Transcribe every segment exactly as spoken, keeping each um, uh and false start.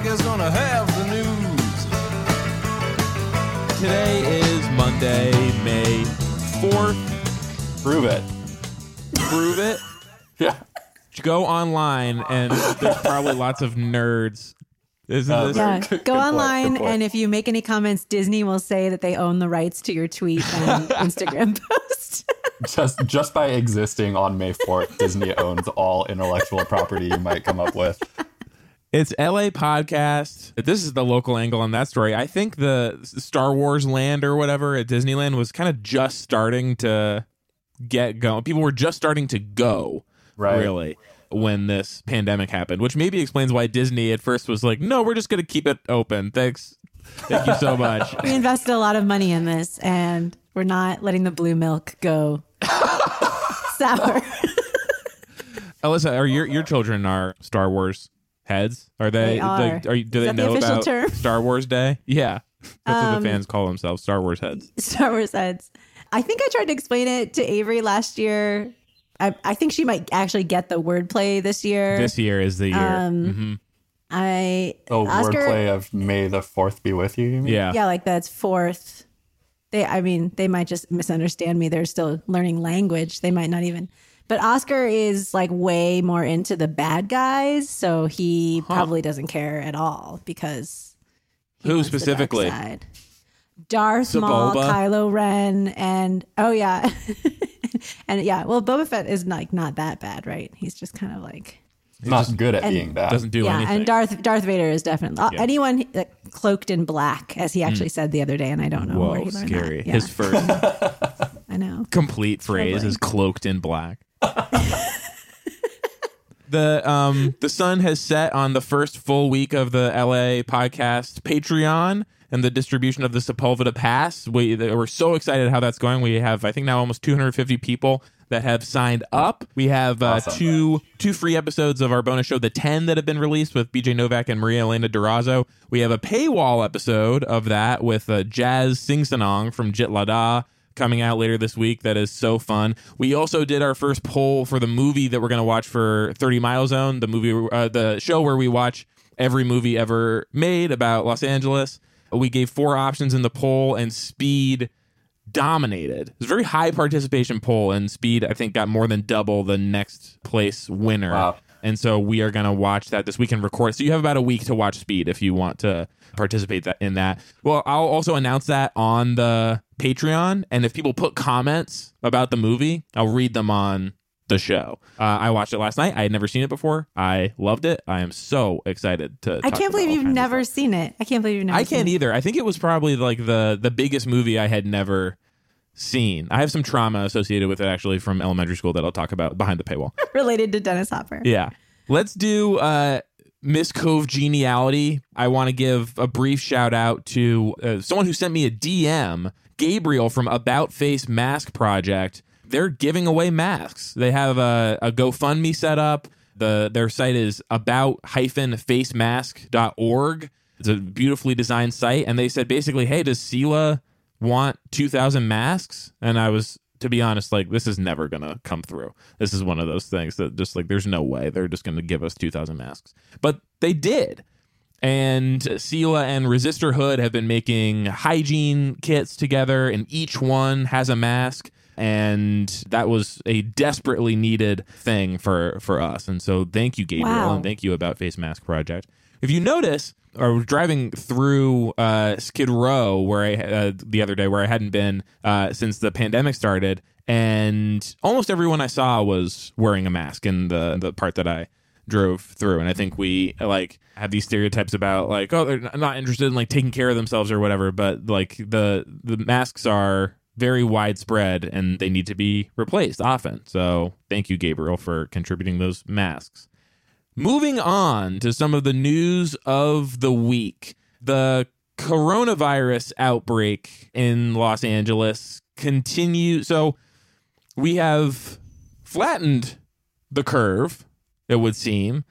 Doug is gonna have the news. Today is Monday, May fourth. Prove it. Prove it? Yeah. Go online, and there's probably lots of nerds. Isn't Uh, this? Yeah, Good go point, online, good point. and if you make any comments, Disney will say that they own the rights to your tweet and Instagram post. Just just by existing on May fourth, Disney owns all intellectual property you might come up with. It's L A Podcast. This is the local angle on that story. I think the Star Wars land or whatever at Disneyland was kind of just starting to get going. People were just starting to go, Right. really, when this pandemic happened, which maybe explains why Disney at first was like, no, we're just going to keep it open. Thanks. Thank you so much. We invested a lot of money in this, and we're not letting the blue milk go sour. Alyssa, are your your children are Star Wars heads? Are they? They are. Like, are you, do Is they that the know official about term? Star Wars Day? Yeah, that's what Um, the fans call themselves, Star Wars heads. Star Wars heads. I think I tried to explain it to Avery last year. I, I think she might actually get the wordplay this year. This year is the year. Um, Mhm. I Oh, Oscar, wordplay of May the fourth be with you, you mean? Yeah. yeah, like that's fourth. They, I mean, they might just misunderstand me. They're still learning language. They might not even. But Oscar is like way more into the bad guys, so he probably doesn't care at all because he Who wants the dark specifically? side. Darth Maul, Sebulba? Kylo Ren, and oh yeah, and yeah. Well, Boba Fett is like not that bad, right? He's just kind of like. Not good at and- being bad. Doesn't do yeah, anything. and Darth Darth Vader is definitely Yeah. anyone uh, cloaked in black, as he actually said the other day, and I don't know where Whoa, he learned scary. that. Yeah, His first I know. complete phrase Troubling. is cloaked in black. The um the sun has set on the first full week of the L A Podcast Patreon and the distribution of the Sepulveda Pass. We we're so excited how that's going. We have, I think, now almost two hundred fifty people that have signed up. We have uh, Awesome. two two free episodes of our bonus show, The ten, that have been released with B J Novak and Maria Elena Durazo. We have a paywall episode of that with uh, Jazz Singsanong from Jit Lada coming out later this week. That is so fun. We also did our first poll for the movie that we're going to watch for thirty Mile Zone, the movie, uh, the show where we watch every movie ever made about Los Angeles. We gave four options in the poll, and Speed dominated. It was a very high participation poll, and Speed, I think, got more than double the next place winner. Wow. And so we are going to watch that this week and record. So you have about a week to watch Speed if you want to participate that in that. Well, I'll also announce that on the Patreon. And if people put comments about the movie, I'll read them on the show. Uh, I watched it last night. I had never seen it before. I loved it. I am so excited to I talk can't about believe all you've kinds of never stuff. seen it. I can't believe you've never. I seen can't it. either. I think it was probably like the the biggest movie I had never seen. I have some trauma associated with it, actually, from elementary school that I'll talk about behind the paywall. Related to Dennis Hopper. Yeah. Let's do uh, Miss Cove Geniality. I want to give a brief shout out to uh, someone who sent me a D M, Gabriel from About Face Mask Project. They're giving away masks. They have a, a GoFundMe set up. The Their site is about face mask dot org. It's a beautifully designed site. And they said basically, hey, does Sela want two thousand masks? And I was, to be honest, like, this is never going to come through. This is one of those things that just like, there's no way they're just going to give us two thousand masks. But they did. And Sela and Resistor Hood have been making hygiene kits together, and each one has a mask. And that was a desperately needed thing for, for us. And so thank you, Gabriel, Wow. and thank you, About Face Mask Project. If you notice, I was driving through uh, Skid Row where I uh, the other day where I hadn't been uh, since the pandemic started, and almost everyone I saw was wearing a mask in the the part that I drove through. And I think we like have these stereotypes about like, oh, they're not interested in like taking care of themselves or whatever, but like the the masks are very widespread and they need to be replaced often. So thank you, Gabriel, for contributing those masks. Moving on to some of the news of the week. The coronavirus outbreak in Los Angeles continues. So we have flattened the curve, it would seem,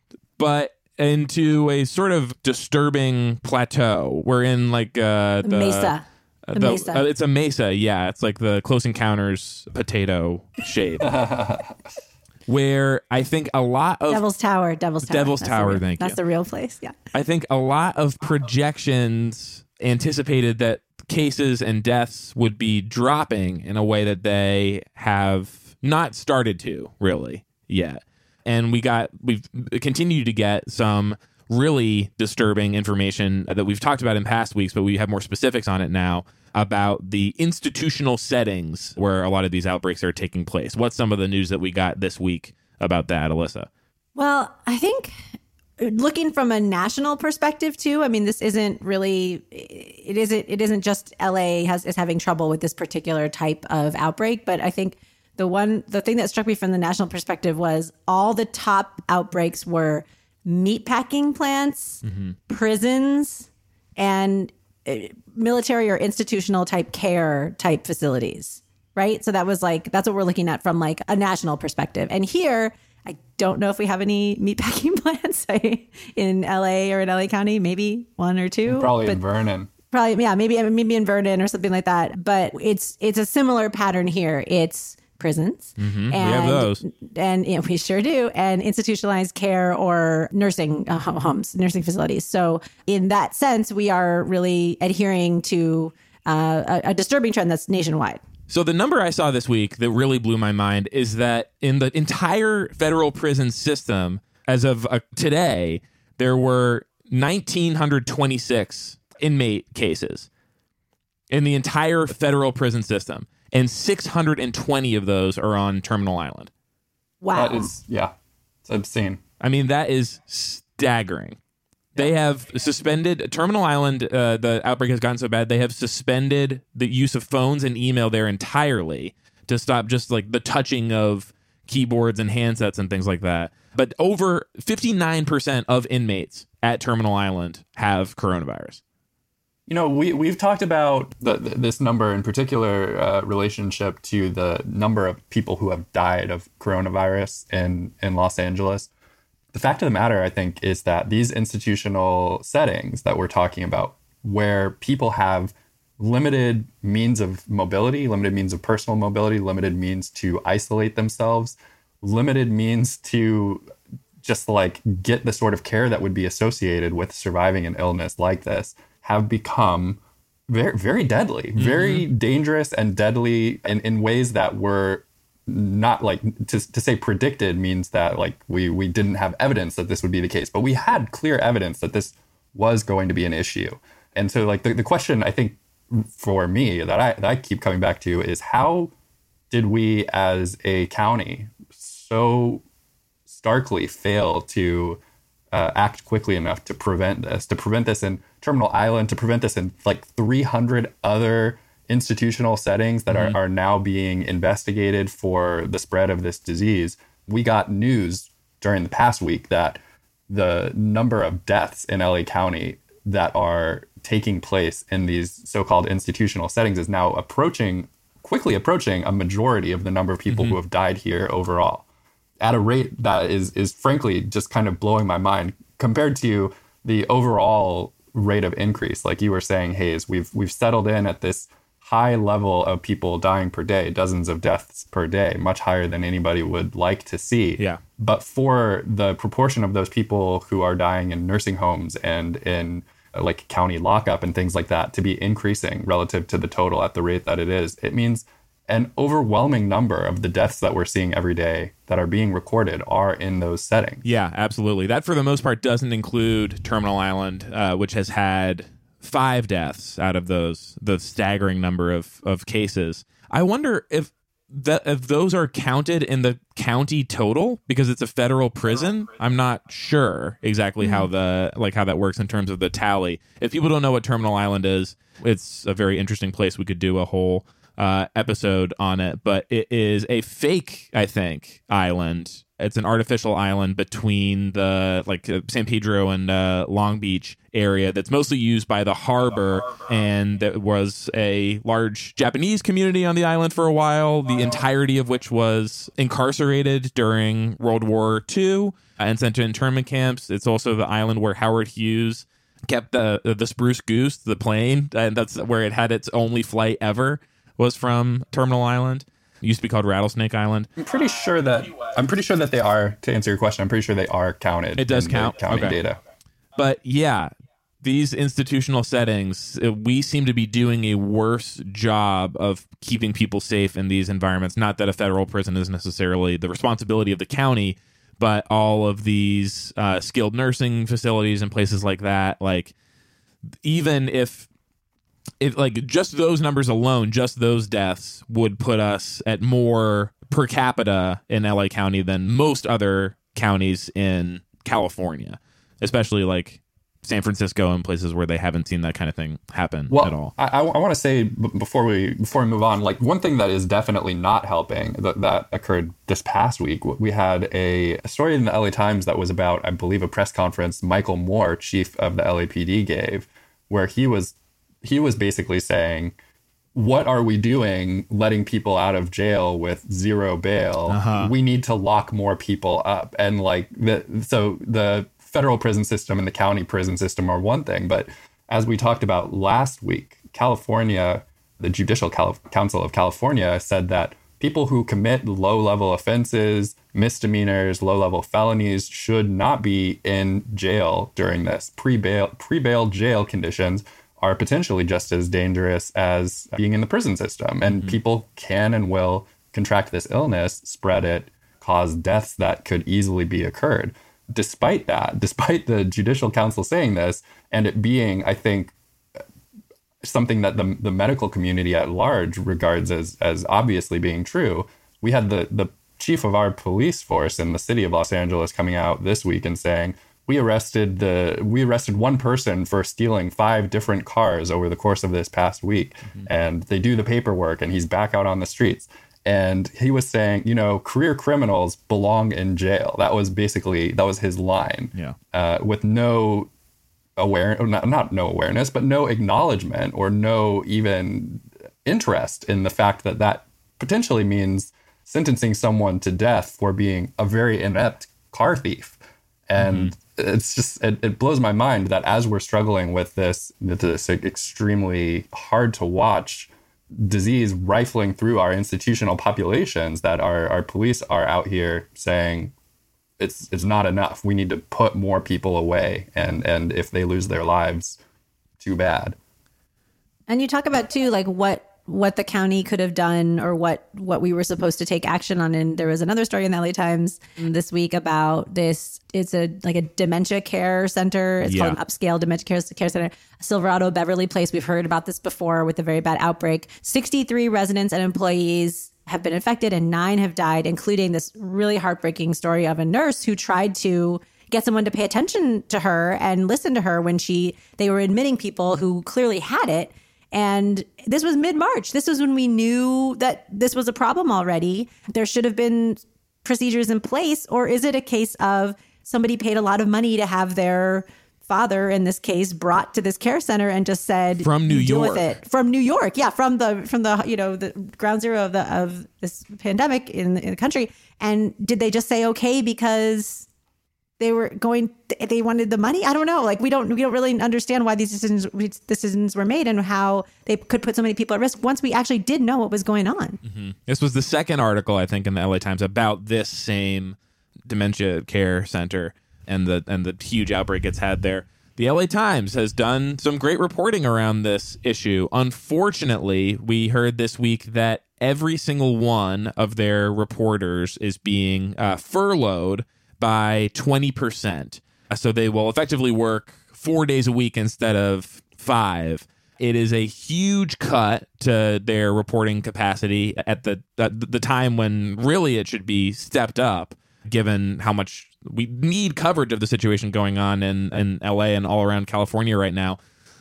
but into a sort of disturbing plateau. We're in like uh, The the mesa. uh, The the- mesa. uh, it's a mesa, yeah. It's like the Close Encounters potato shape. where I think a lot of Devil's Tower, Devil's Tower. Devil's That's Tower, the real, thank you. That's the real place, yeah. I think a lot of projections anticipated that cases and deaths would be dropping in a way that they have not started to really yet. And we got, we've continued to get some really disturbing information that we've talked about in past weeks, but we have more specifics on it now about the institutional settings where a lot of these outbreaks are taking place. What's some of the news that we got this week about that, Alyssa? Well, I think looking from a national perspective too, I mean, this isn't really, it isn't, it isn't just L A has is having trouble with this particular type of outbreak, but I think the one, the thing that struck me from the national perspective was all the top outbreaks were meatpacking plants, mm-hmm. prisons, and military or institutional type care type facilities, right? So that was like, that's what we're looking at from like a national perspective. And here, I don't know if we have any meatpacking plants in L A or in L A County, maybe one or two. Probably but in Vernon. Probably, yeah, maybe maybe in Vernon or something like that. But it's it's a similar pattern here. It's prisons. Mm-hmm. And, we have those. And you know, we sure do. And institutionalized care or nursing uh, homes, nursing facilities. So in that sense, we are really adhering to uh, a, a disturbing trend that's nationwide. So the number I saw this week that really blew my mind is that in the entire federal prison system, as of uh, today, there were one thousand nine hundred twenty-six inmate cases in the entire federal prison system. And six hundred twenty of those are on Terminal Island. Wow. That is, yeah, it's obscene. I mean, that is staggering. They have suspended Terminal Island. Uh, the outbreak has gotten so bad, they have suspended the use of phones and email there entirely to stop just like the touching of keyboards and handsets and things like that. But over fifty-nine percent of inmates at Terminal Island have coronavirus. You know, we, we've talked about the, the, this number in particular uh, relationship to the number of people who have died of coronavirus in, in Los Angeles. The fact of the matter, I think, is that these institutional settings that we're talking about, where people have limited means of mobility, limited means of personal mobility, limited means to isolate themselves, limited means to just like get the sort of care that would be associated with surviving an illness like this, have become very, very deadly, mm-hmm. very dangerous and deadly in, in ways that were not like to, to say predicted means that like we, we didn't have evidence that this would be the case, but we had clear evidence that this was going to be an issue. And so like the, the question I think for me that I, that I keep coming back to is how did we as a county so starkly fail to uh, act quickly enough to prevent this, to prevent this in Terminal Island, to prevent this in like three hundred other institutional settings that mm-hmm. are, are now being investigated for the spread of this disease. We got news during the past week that the number of deaths in L A County that are taking place in these so-called institutional settings is now approaching, quickly approaching a majority of the number of people mm-hmm. who have died here overall, at a rate that is is frankly just kind of blowing my mind compared to the overall rate of increase. Like you were saying, Hayes, we've we've settled in at this high level of people dying per day, dozens of deaths per day, much higher than anybody would like to see. Yeah. But for the proportion of those people who are dying in nursing homes and in uh, like county lockup and things like that to be increasing relative to the total at the rate that it is, it means an overwhelming number of the deaths that we're seeing every day that are being recorded are in those settings. Yeah, absolutely. That for the most part doesn't include Terminal Island, uh, which has had five deaths out of those, the staggering number of, of cases. I wonder if that if those are counted in the county total because it's a federal prison. I'm not sure exactly mm-hmm. how the like how that works in terms of the tally. If people don't know what Terminal Island is, it's a very interesting place. We could do a whole uh, episode on it, but it is a fake, I think, island. It's an artificial island between the like uh, San Pedro and uh, Long Beach area that's mostly used by the harbor, and there was a large Japanese community on the island for a while, the entirety of which was incarcerated during World War Two and sent to internment camps. It's also the island where Howard Hughes kept the the Spruce Goose, the plane, and that's where it had its only flight ever, was from Terminal Island. It used to be called Rattlesnake Island. I'm pretty sure that I'm pretty sure that they are, to answer your question, I'm pretty sure they are counted. It does in count? the county Okay. data. But yeah, these institutional settings, uh, we seem to be doing a worse job of keeping people safe in these environments. Not that a federal prison is necessarily the responsibility of the county, but all of these uh, skilled nursing facilities and places like that, like even if if like just those numbers alone, just those deaths would put us at more per capita in L A County than most other counties in California, especially like San Francisco and places where they haven't seen that kind of thing happen well, at all. I, I, I want to say b- before we before we move on, like one thing that is definitely not helping that, that occurred this past week. We had a, a story in the L A Times that was about, I believe, a press conference Michael Moore, chief of the L A P D, gave, where he was he was basically saying, what are we doing letting people out of jail with zero bail? Uh-huh. We need to lock more people up. And like the so the federal prison system and the county prison system are one thing. But as we talked about last week, California, the Judicial Cal- Council of California said that people who commit low-level offenses, misdemeanors, low-level felonies should not be in jail during this. Pre-bail, pre-bail jail conditions are potentially just as dangerous as being in the prison system. And mm-hmm. people can and will contract this illness, spread it, cause deaths that could easily be occurred. Despite that, despite the Judicial Council saying this, and it being, I think, something that the the medical community at large regards as as obviously being true, we had the the chief of our police force in the city of Los Angeles coming out this week and saying, we arrested the we arrested one person for stealing five different cars over the course of this past week. Mm-hmm. And they do the paperwork and he's back out on the streets. And he was saying, you know, career criminals belong in jail. That was basically, that was his line. Yeah. Uh, with no aware, not, not no awareness, but no acknowledgement or no even interest in the fact that that potentially means sentencing someone to death for being a very inept car thief. And mm-hmm. it's just, it, it blows my mind that as we're struggling with this, this extremely hard to watch disease rifling through our institutional populations, that our, our police are out here saying it's it's not enough. We need to put more people away. And, and if they lose their lives, too bad. And you talk about, too, like what what the county could have done or what what we were supposed to take action on. And there was another story in the L A Times this week about this. It's a like a dementia care center. It's yeah. called an upscale dementia care, care center. Silverado Beverly Place. We've heard about this before with a very bad outbreak. sixty-three residents and employees have been infected and nine have died, including this really heartbreaking story of a nurse who tried to get someone to pay attention to her and listen to her when she they were admitting people who clearly had it. And this was mid-March. This was when we knew that this was a problem already. There should have been procedures in place. Or is it a case of somebody paid a lot of money to have their father, in this case, brought to this care center and just said, from New deal York, with it. From New York. Yeah. From the, from the, you know, the ground zero of the, of this pandemic in, in the country. And did they just say, okay, because they were going, they wanted the money? I don't know. Like, we don't, we don't really understand why these decisions, decisions were made and how they could put so many people at risk once we actually did know what was going on. Mm-hmm. This was the second article, I think, in the L A Times about this same dementia care center and the, and the huge outbreak it's had there. The L A Times has done some great reporting around this issue. Unfortunately, we heard this week that every single one of their reporters is being uh, furloughed by twenty percent. So they will effectively work four days a week instead of five. It is a huge cut to their reporting capacity at the at the time when really it should be stepped up, given how much we need coverage of the situation going on in, in L A and all around California right now.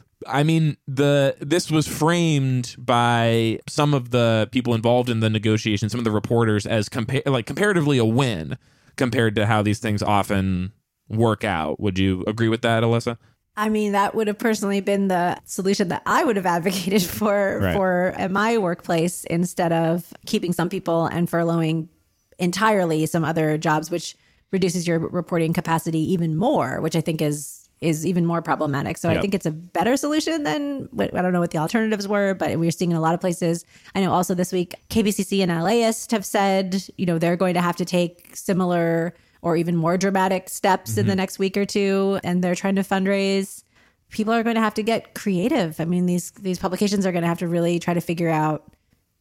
I mean, the this was framed by some of the people involved in the negotiation, some of the reporters, as compa- like comparatively a win compared to how these things often work out. Would you agree with that, Alyssa? I mean, that would have personally been the solution that I would have advocated for right. for at my workplace, instead of keeping some people and furloughing entirely some other jobs, which reduces your reporting capacity even more, which I think is is even more problematic. So Yep. I think it's a better solution than what, I don't know what the alternatives were, but we're seeing in a lot of places. I know also this week, K B C C and LAist have said, you know, they're going to have to take similar or even more dramatic steps mm-hmm. in the next week or two. And they're trying to fundraise. People are going to have to get creative. I mean, these, these publications are going to have to really try to figure out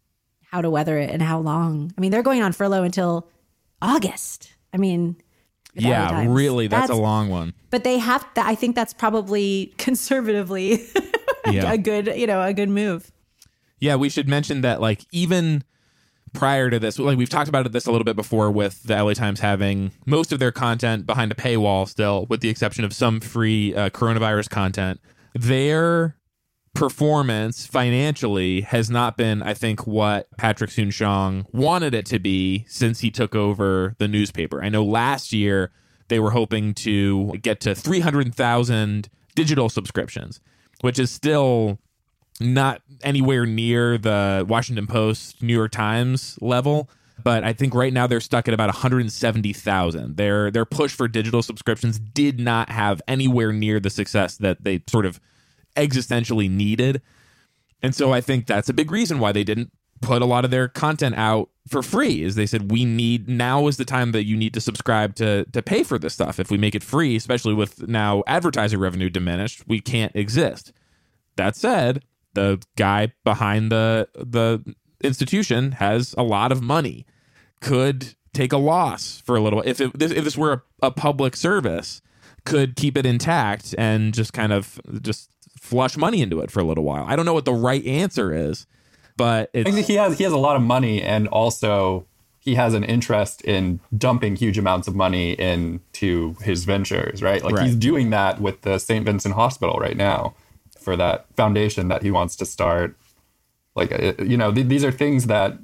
how to weather it and how long. I mean, they're going on furlough until August. I mean, yeah, really, that's, that's a long one. But they have to, I think that's probably conservatively yeah. a good, you know, a good move. Yeah, we should mention that, like, even prior to this, like we've talked about this a little bit before with the L A Times having most of their content behind a paywall still, with the exception of some free uh, coronavirus content. Their performance financially has not been, I think, what Patrick Soon-Shiong wanted it to be since he took over the newspaper. I know last year they were hoping to get to three hundred thousand digital subscriptions, which is still not anywhere near the Washington Post, New York Times level. But I think right now they're stuck at about one hundred seventy thousand. Their their push for digital subscriptions did not have anywhere near the success that they sort of existentially needed. And so I think that's a big reason why they didn't put a lot of their content out for free, is they said, we need, now is the time that you need to subscribe to to pay for this stuff. If we make it free, especially with now advertising revenue diminished, we can't exist. That said, the guy behind the the institution has a lot of money, could take a loss for a little. If it, if this were a, a public service, could keep it intact and just kind of just flush money into it for a little while. I don't know what the right answer is, but it's, I think he has he has a lot of money, and also he has an interest in dumping huge amounts of money into his ventures, right? Like right. He's doing that with the Saint Vincent Hospital right now for that foundation that he wants to start. Like, you know, th- these are things that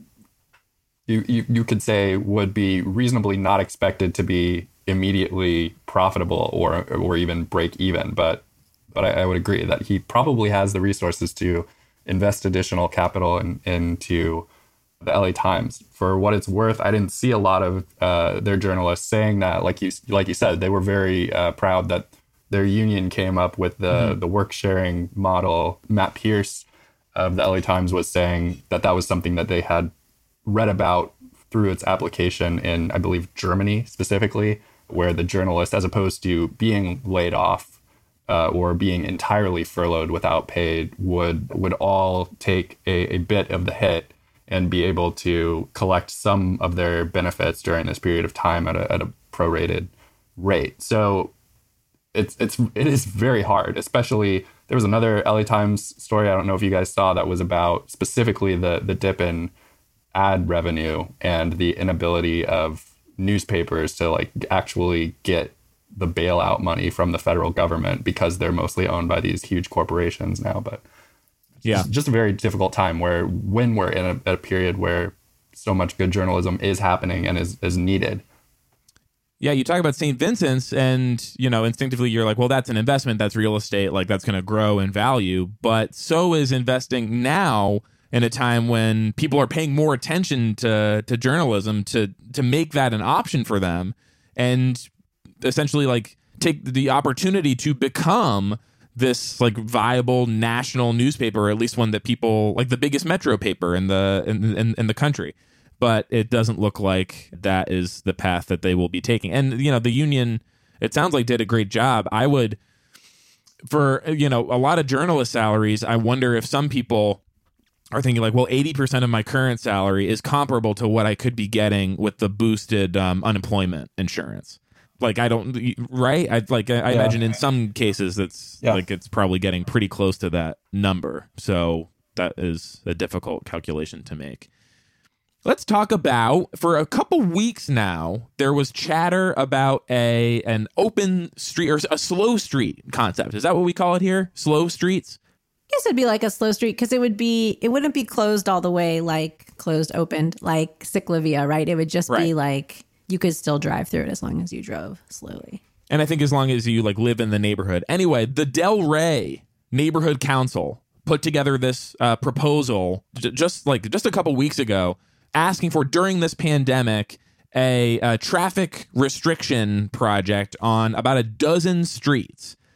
you, you you could say would be reasonably not expected to be immediately profitable or or even break even, but but I, I would agree that he probably has the resources to invest additional capital in, into the L A Times. For what it's worth, I didn't see a lot of uh, their journalists saying that. Like you like you said, they were very uh, proud that their union came up with the mm-hmm. the work sharing model. Matt Pierce of the L A Times was saying that that was something that they had read about through its application in, I believe, Germany specifically, where the journalist, as opposed to being laid off uh, or being entirely furloughed without pay, would would all take a, a bit of the hit and be able to collect some of their benefits during this period of time at a, at a prorated rate. So it's it's it is very hard, especially there was another L A Times story, I don't know if you guys saw, that was about specifically the the dip in ad revenue and the inability of newspapers to like actually get the bailout money from the federal government because they're mostly owned by these huge corporations now. But yeah, just, just a very difficult time where when we're in a, a period where so much good journalism is happening and is, is needed. Yeah, you talk about Saint Vincent's and, you know, instinctively you're like, well, that's an investment, that's real estate, like that's going to grow in value. But so is investing now in a time when people are paying more attention to to journalism, to to make that an option for them and essentially like take the opportunity to become this like viable national newspaper, or at least one that people like, the biggest metro paper in the in, in, in the country. But it doesn't look like that is the path that they will be taking. And, you know, the union, it sounds like, did a great job. I would, for, you know, a lot of journalist salaries, I wonder if some people are thinking like, well, eighty percent of my current salary is comparable to what I could be getting with the boosted um, unemployment insurance. Like, I don't, right? I like, I, I yeah. imagine in some cases it's yeah. like, it's probably getting pretty close to that number. So that is a difficult calculation to make. Let's talk about, for a couple weeks now, there was chatter about a an open street or a slow street concept. Is that what we call it here? Slow streets? I guess it'd be like a slow street because it would be, it wouldn't be closed all the way, like closed, opened, like Ciclavia, right? It would just right. be like, you could still drive through it as long as you drove slowly. And I think as long as you like live in the neighborhood. Anyway, the Del Rey Neighborhood Council put together this uh, proposal j- just like just a couple weeks ago, asking for, during this pandemic, a, a traffic restriction project on about a dozen streets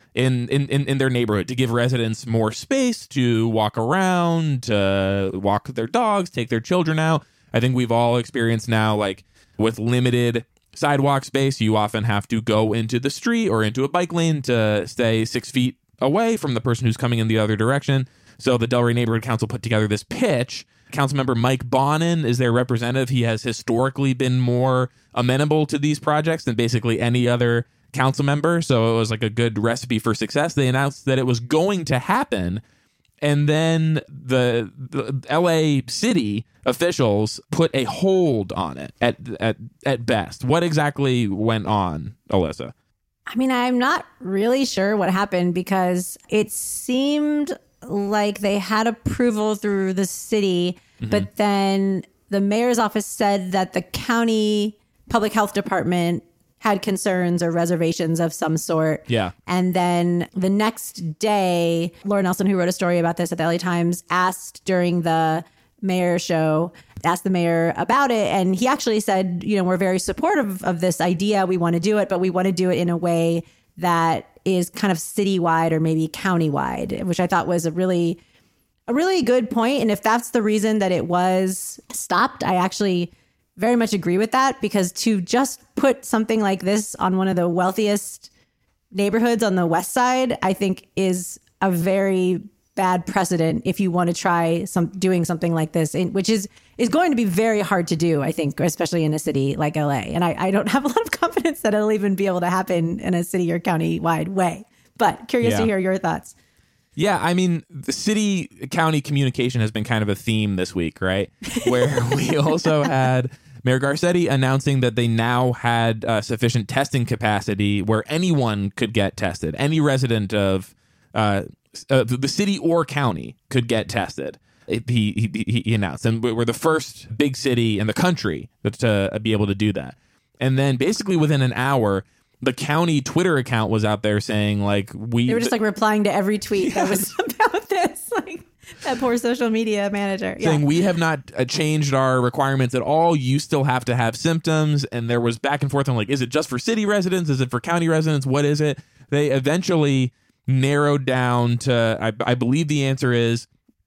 in, in, in, in their neighborhood to give residents more space to walk around, to walk their dogs, take their children out. I think we've all experienced now, like with limited sidewalk space, you often have to go into the street or into a bike lane to stay six feet away from the person who's coming in the other direction. So the Delray Neighborhood Council put together this pitch. Councilmember Mike Bonin is their representative. He has historically been more amenable to these projects than basically any other council member. So it was like a good recipe for success. They announced that it was going to happen. And then the, the L A city officials put a hold on it at, at, at best. What exactly went on, Alyssa? I mean, I'm not really sure what happened because it seemed like they had approval through the city, mm-hmm. but then the mayor's office said that the county public health department had concerns or reservations of some sort. Yeah. And then the next day, Laura Nelson, who wrote a story about this at the L A Times, asked during the mayor show, asked the mayor about it. And he actually said, you know, we're very supportive of this idea. We want to do it, but we want to do it in a way that is kind of citywide or maybe countywide, which I thought was a really, a really good point. And if that's the reason that it was stopped, I actually very much agree with that, because to just put something like this on one of the wealthiest neighborhoods on the West Side, I think is a very bad precedent if you want to try some doing something like this, in, which is is going to be very hard to do, I think, especially in a city like L A. And I, I don't have a lot of confidence that it'll even be able to happen in a city or county-wide way. But curious yeah. to hear your thoughts. Yeah, I mean, the city-county communication has been kind of a theme this week, right? Where we also had Mayor Garcetti announcing that they now had uh, sufficient testing capacity where anyone could get tested. Any resident of uh, uh, the city or county could get tested. It, he, he he announced, and we're the first big city in the country to be able to do that. And then basically within an hour, the county Twitter account was out there saying, like, we they were just like replying to every tweet yes. that was about this, like that poor social media manager saying yeah. we have not uh, changed our requirements at all. You still have to have symptoms. And there was back and forth on, like, is it just for city residents? Is it for county residents? What is it? They eventually narrowed down to, I, I believe the answer is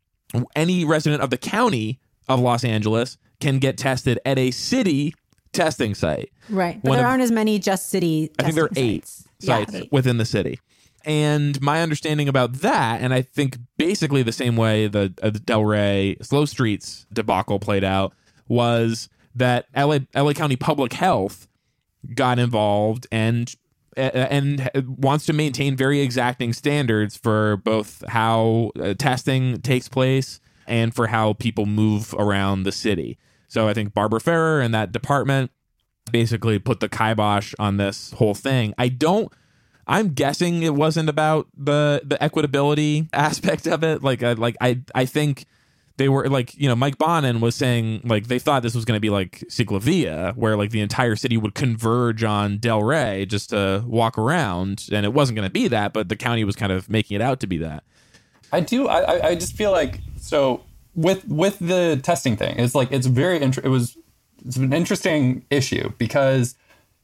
any resident of the county of Los Angeles can get tested at a city testing site. Right. But One there of, aren't as many just city I think there are eight sites, sites yeah, eight. within the city. And my understanding about that, and I think basically the same way the, uh, the Delray Slow Streets debacle played out, was that L A, L A County Public Health got involved and and wants to maintain very exacting standards for both how uh, testing takes place and for how people move around the city. So I think Barbara Ferrer and that department basically put the kibosh on this whole thing. I don't, I'm guessing it wasn't about the the equitability aspect of it. Like, I, like I, I think they were like, you know, Mike Bonin was saying, like, they thought this was going to be like Ciclovia, where like the entire city would converge on Delray just to walk around, and it wasn't going to be that, but the county was kind of making it out to be that. I do. I, I just feel like, so with with the testing thing, it's like, it's very, int- it was, it's an interesting issue, because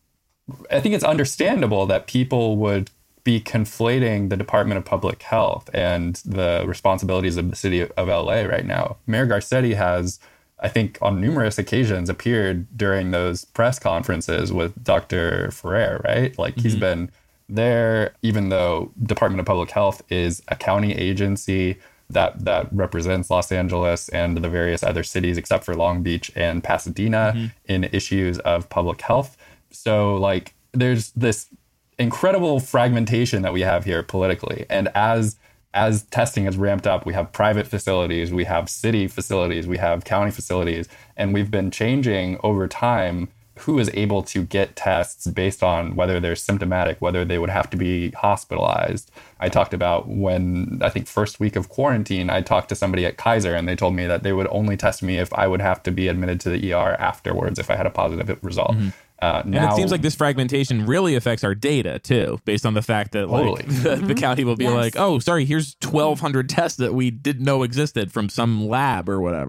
I think it's understandable that people would be conflating the Department of Public Health and the responsibilities of the city of L A right now. Mayor Garcetti has, I think, on numerous occasions appeared during those press conferences with Doctor Ferrer, right? Like, mm-hmm. he's been there, even though Department of Public Health is a county agency that that represents Los Angeles and the various other cities except for Long Beach and Pasadena mm-hmm. in issues of public health. So, like, there's this incredible fragmentation that we have here politically. And as as testing has ramped up, we have private facilities, we have city facilities, we have county facilities, and we've been changing over time who is able to get tests based on whether they're symptomatic, whether they would have to be hospitalized. I talked about when, I think, first week of quarantine, I talked to somebody at Kaiser, and they told me that they would only test me if I would have to be admitted to the E R afterwards if I had a positive result. Mm-hmm. Uh, now, and it seems like this fragmentation really affects our data, too, based on the fact that like, totally. the, mm-hmm. the county will be yes. like, oh, sorry, here's twelve hundred tests that we didn't know existed from some lab or whatever.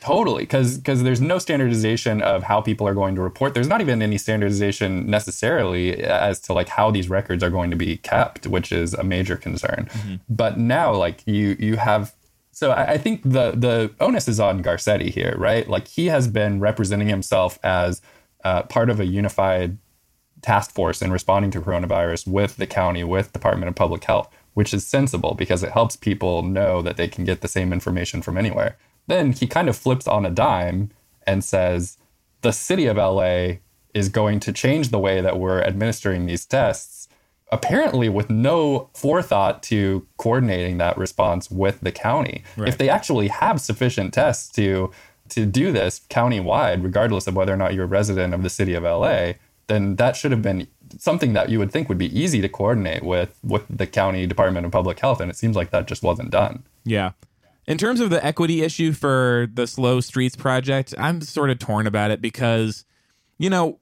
Totally, because because there's no standardization of how people are going to report. There's not even any standardization necessarily as to like how these records are going to be kept, which is a major concern. Mm-hmm. But now, like you you have, so I, I think the the onus is on Garcetti here, right? Like he has been representing himself as uh, part of a unified task force in responding to coronavirus with the county, with Department of Public Health, which is sensible because it helps people know that they can get the same information from anywhere. Then he kind of flips on a dime and says, the city of L A is going to change the way that we're administering these tests, apparently with no forethought to coordinating that response with the county. Right. If they actually have sufficient tests to to do this countywide, regardless of whether or not you're a resident of the city of L A, then that should have been something that you would think would be easy to coordinate with, with the county Department of Public Health. And it seems like that just wasn't done. Yeah. In terms of the equity issue for the Slow Streets project, I'm sort of torn about it because, you know,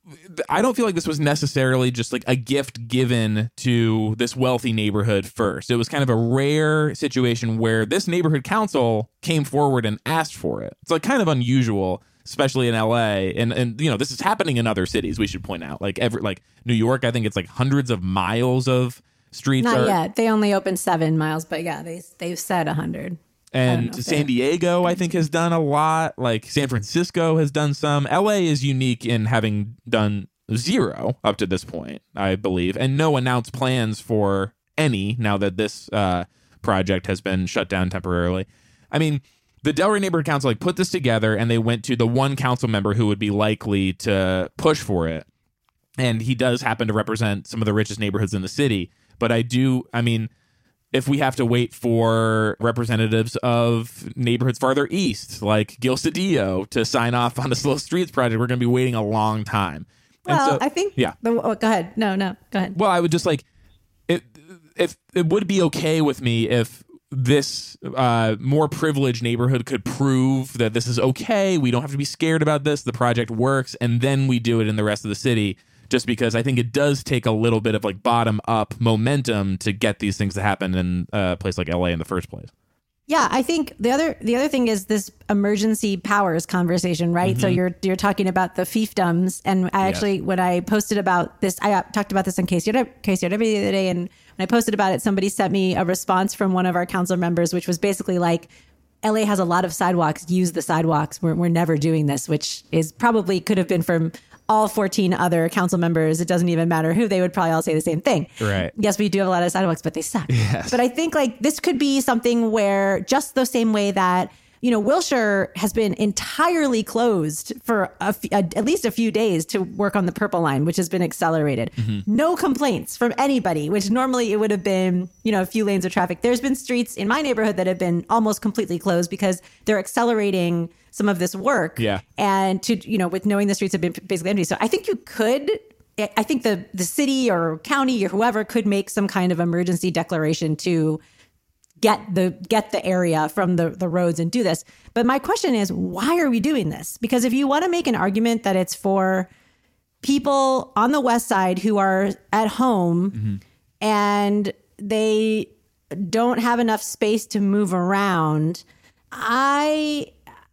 I don't feel like this was necessarily just like a gift given to this wealthy neighborhood first. It was kind of a rare situation where this neighborhood council came forward and asked for it. It's like kind of unusual, especially in L A. And, and you know, this is happening in other cities, we should point out. Like every like New York, I think it's like hundreds of miles of streets. Not are, yet. They only opened seven miles, but yeah, they, they've said one hundred. And San Diego, I think, has done a lot. Like San Francisco has done some. L A is unique in having done zero up to this point, I believe, and no announced plans for any now that this uh, project has been shut down temporarily. I mean, the Delray Neighborhood Council like put this together, and they went to the one council member who would be likely to push for it. And he does happen to represent some of the richest neighborhoods in the city. But I do, I mean... if we have to wait for representatives of neighborhoods farther east, like Gil Cedillo, to sign off on the Slow Streets project, we're going to be waiting a long time. And well, so, I think... Yeah. The, oh, go ahead. No, no, go ahead. Well, I would just like... It, if it would be okay with me if this uh, more privileged neighborhood could prove that this is okay, we don't have to be scared about this, the project works, and then we do it in the rest of the city. Just because I think it does take a little bit of like bottom up momentum to get these things to happen in a place like L A in the first place. Yeah, I think the other the other thing is this emergency powers conversation, right? Mm-hmm. So you're you're talking about the fiefdoms, and I actually yes. when I posted about this, I talked about this on K C R W the other day, and when I posted about it, somebody sent me a response from one of our council members, which was basically like, L A has a lot of sidewalks, use the sidewalks. We're we're never doing this, which is probably could have been from all fourteen other council members. It doesn't even matter who. They would probably all say the same thing. Right. Yes, we do have a lot of sidewalks, but they suck. Yes. But I think like this could be something where just the same way that, you know, Wilshire has been entirely closed for a f- a, at least a few days to work on the Purple Line, which has been accelerated. Mm-hmm. No complaints from anybody, which normally it would have been, you know, a few lanes of traffic. There's been streets in my neighborhood that have been almost completely closed because they're accelerating some of this work. Yeah. And to, you know, with knowing the streets have been basically empty. So I think you could, I think the, the city or county or whoever could make some kind of emergency declaration to get the get the area from the, the roads and do this. But my question is, why are we doing this? Because if you want to make an argument that it's for people on the West Side who are at home mm-hmm. and they don't have enough space to move around, I...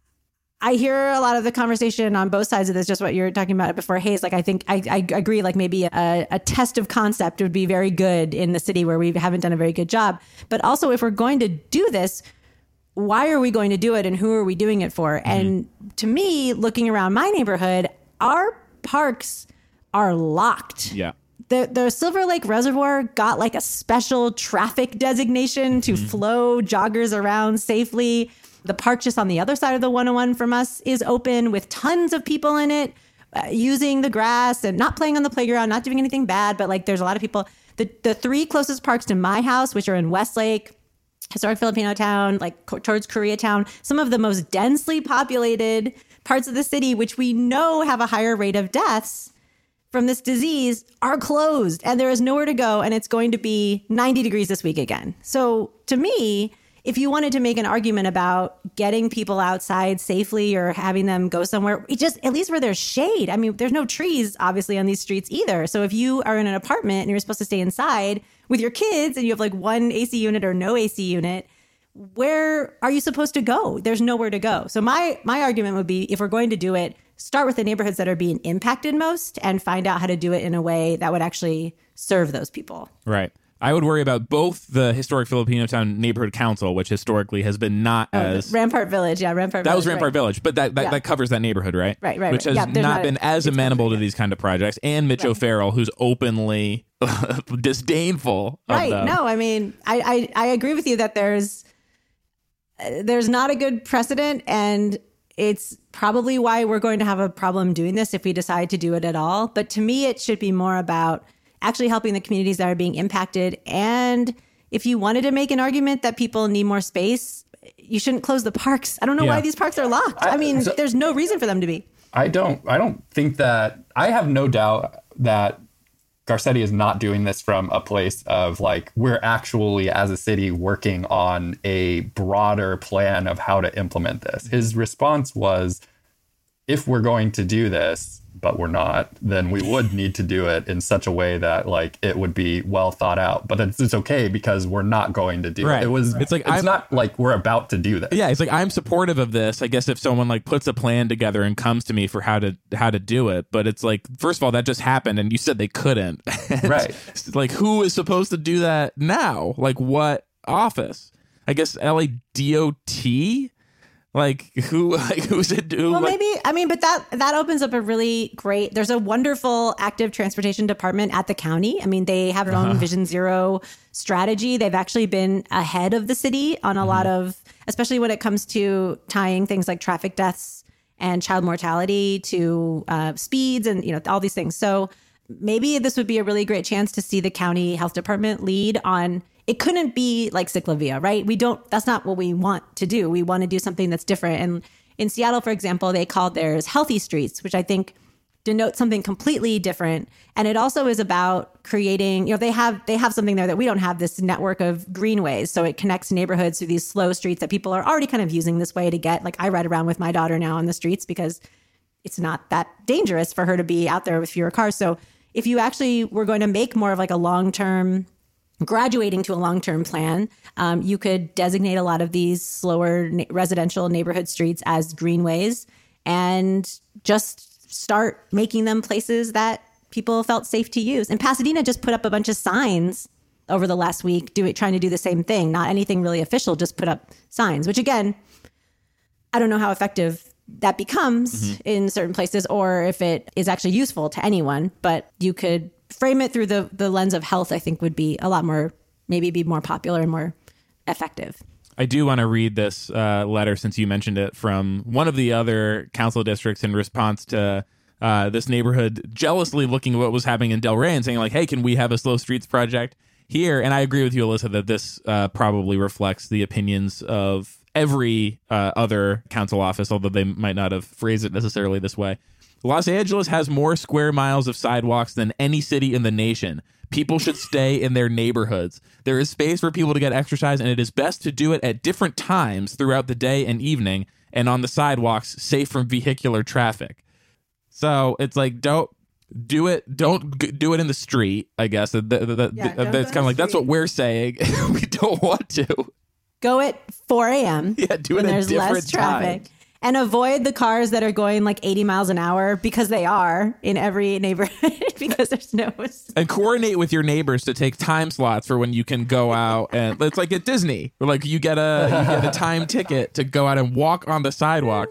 I hear a lot of the conversation on both sides of this, just what you're talking about before, Hayes. Like, I think I, I agree, like maybe a, a test of concept would be very good in the city where we haven't done a very good job. But also, if we're going to do this, why are we going to do it and who are we doing it for? Mm-hmm. And to me, looking around my neighborhood, our parks are locked. Yeah. The, the Silver Lake Reservoir got like a special traffic designation to mm-hmm. flow joggers around safely. The park just on the other side of the one oh one from us is open with tons of people in it, uh, using the grass and not playing on the playground, not doing anything bad. But like, there's a lot of people. The the three closest parks to my house, which are in Westlake, historic Filipino town, like co- towards Koreatown, some of the most densely populated parts of the city, which we know have a higher rate of deaths from this disease, are closed and there is nowhere to go. And it's going to be ninety degrees this week again. So to me, if you wanted to make an argument about getting people outside safely or having them go somewhere, it just at least where there's shade. I mean, there's no trees, obviously, on these streets either. So if you are in an apartment and you're supposed to stay inside with your kids and you have like one A C unit or no A C unit, where are you supposed to go? There's nowhere to go. So my my argument would be, if we're going to do it, start with the neighborhoods that are being impacted most and find out how to do it in a way that would actually serve those people. Right. I would worry about both the historic Filipino Town Neighborhood Council, which historically has been not oh, as... Rampart Village, yeah, Rampart that Village. was Rampart right. Village, but that that, Yeah. that covers that neighborhood, right? Right, right, Which right. has Yeah, not, there's not been a- as it's amenable to country, these kind of projects. And Mitch Right. O'Farrell, who's openly disdainful of Right. them. No, I mean, I, I, I agree with you that there's uh, there's not a good precedent, and it's probably why we're going to have a problem doing this if we decide to do it at all. But to me, it should be more about actually helping the communities that are being impacted. And if you wanted to make an argument that people need more space, you shouldn't close the parks. I don't know Yeah. why these parks are locked. I, I- mean, so- there's no reason for them to be. I don't I don't think that I have no doubt that Garcetti is not doing this from a place of like, we're actually as a city working on a broader plan of how to implement this. His response was, if we're going to do this, but we're not, then we would need to do it in such a way that like it would be well thought out. But it's, it's okay because we're not going to do Right. it. It was It's like, it's I'm- not like we're about to do this. Yeah, it's like, I'm supportive of this. I guess if someone like puts a plan together and comes to me for how to how to do it, but it's like, first of all, that just happened, and you said they couldn't. And Right. it's like, who is supposed to do that now? Like, what office? I guess L A D O T. Like who? Like who's it? Who, Well, like, maybe, I mean, but that that opens up a really great, there's a wonderful active transportation department at the county. I mean, they have their own Uh-huh. Vision Zero strategy. They've actually been ahead of the city on a lot Mm-hmm. of, especially when it comes to tying things like traffic deaths and child mortality to uh, speeds and, you know, all these things. So maybe this would be a really great chance to see the county health department lead on. It couldn't be like Ciclavia, right? We don't, that's not what we want to do. We want to do something that's different. And in Seattle, for example, they called theirs Healthy Streets, which I think denotes something completely different. And it also is about creating, you know, they have they have something there that we don't have, this network of greenways. So it connects neighborhoods through these slow streets that people are already kind of using this way to get, like I ride around with my daughter now on the streets because it's not that dangerous for her to be out there with fewer cars. So if you actually were going to make more of like a long-term, graduating to a long-term plan, um, you could designate a lot of these slower na- residential neighborhood streets as greenways and just start making them places that people felt safe to use. And Pasadena just put up a bunch of signs over the last week, do it, trying to do the same thing. Not anything really official, just put up signs, which again, I don't know how effective that becomes mm-hmm. in certain places or if it is actually useful to anyone, but you could frame it through the, the lens of health, I think would be a lot more, maybe be more popular and more effective. I do want to read this uh, letter, since you mentioned it, from one of the other council districts in response to uh, this neighborhood jealously looking at what was happening in Delray and saying like, hey, can we have a slow streets project here? And I agree with you, Alyssa, that this uh, probably reflects the opinions of every uh, other council office, although they might not have phrased it necessarily this way. Los Angeles has more square miles of sidewalks than any city in the nation. People should stay in their neighborhoods. There is space for people to get exercise, and it is best to do it at different times throughout the day and evening and on the sidewalks, safe from vehicular traffic. So it's like, don't do it. Don't g- do it in the street, I guess. The, the, the, Yeah, the, don't that's go kind of in like, the that's what street. we're saying. We don't want to. Go at four a.m. Yeah, do when it at there's different less traffic. times. And avoid the cars that are going like eighty miles an hour, because they are in every neighborhood because there's no... And coordinate with your neighbors to take time slots for when you can go out, and it's like at Disney, where like you get a you get a time ticket to go out and walk on the sidewalk.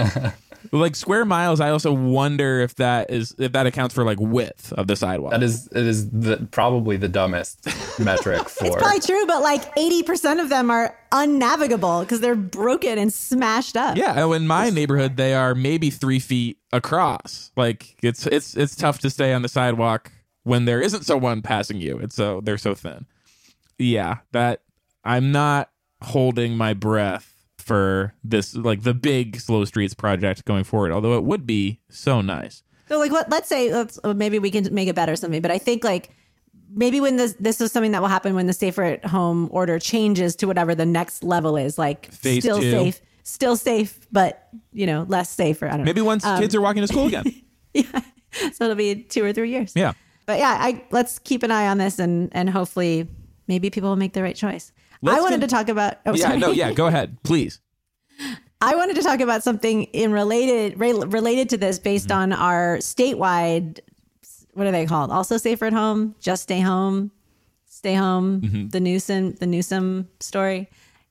Like square miles, I also wonder if that is if that accounts for like width of the sidewalk. That is it is the, probably the dumbest metric for. It's probably true, but like eighty percent of them are unnavigable because they're broken and smashed up. Yeah, in my neighborhood, they are maybe three feet across. Like it's it's it's tough to stay on the sidewalk when there isn't someone passing you. It's so they're so thin. Yeah, that I'm not holding my breath for this, like the big slow streets project going forward. Although it would be so nice. So like what? Let's say let's, maybe we can make it better or something. But I think like maybe when this this is something that will happen when the safer at home order changes to whatever the next level is, like Phase still two. safe, still safe, but you know less safer. I don't know. Maybe once Um, kids are walking to school again. Yeah, so it'll be two or three years. Yeah. But yeah, I let's keep an eye on this and and hopefully maybe people will make the right choice. Let's I wanted con- to talk about. Oh, yeah, sorry. no, yeah, go ahead, please. I wanted to talk about something in related re- related to this based Mm-hmm. on our statewide. What are they called? Also safer at home. Just stay home. Stay home. Mm-hmm. The Newsom the Newsom story.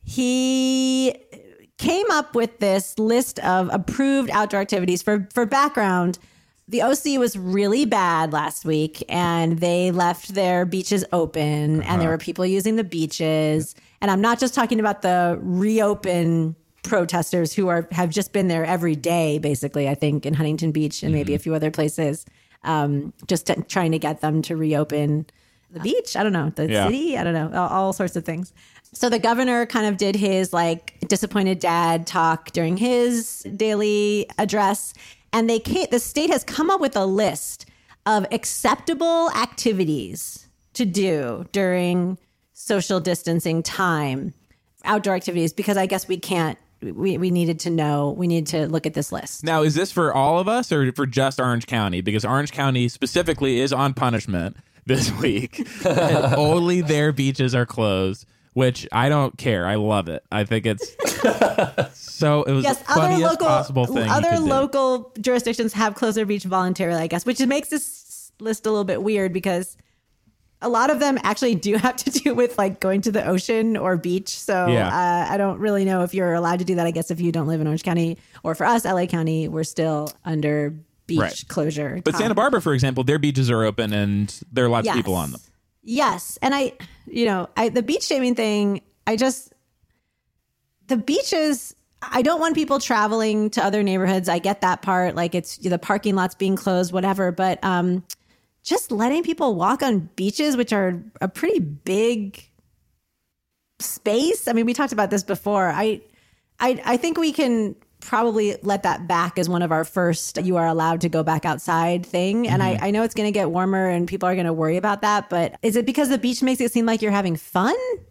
He came up with this list of approved outdoor activities. For for background, the O C was really bad last week, and they left their beaches open, Uh-huh. and there were people using the beaches. And I'm not just talking about the reopen protesters who are have just been there every day, basically, I think, in Huntington Beach and maybe a few other places, um, just t- trying to get them to reopen the beach. I don't know, the Yeah. city. I don't know, all, all sorts of things. So the governor kind of did his like disappointed dad talk during his daily address. And they came, the state has come up with a list of acceptable activities to do during social distancing time, outdoor activities, because I guess we can't, we, we needed to know, we need to look at this list. Now, is this for all of us or for just Orange County? Because Orange County specifically is on punishment this week. And only their beaches are closed, which I don't care. I love it. I think it's so, it was Yes, the other funniest local, possible thing. you other could do. local jurisdictions have closed their beach voluntarily, I guess, which makes this list a little bit weird because a lot of them actually do have to do with like going to the ocean or beach. So Yeah. uh, I don't really know if you're allowed to do that. I guess if you don't live in Orange County, or for us, L A County, we're still under beach Right. closure. But Santa Um, Barbara, for example, their beaches are open and there are lots yes. of people on them. Yes. And I, you know, I, the beach shaming thing, I just, the beaches, I don't want people traveling to other neighborhoods. I get that part. Like it's the parking lots being closed, whatever. But um, just letting people walk on beaches, which are a pretty big space. I mean, we talked about this before. I, I, I think we can probably let that back as one of our first you are allowed to go back outside thing. And I, I know it's going to get warmer and people are going to worry about that. But is it because the beach makes it seem like you're having fun?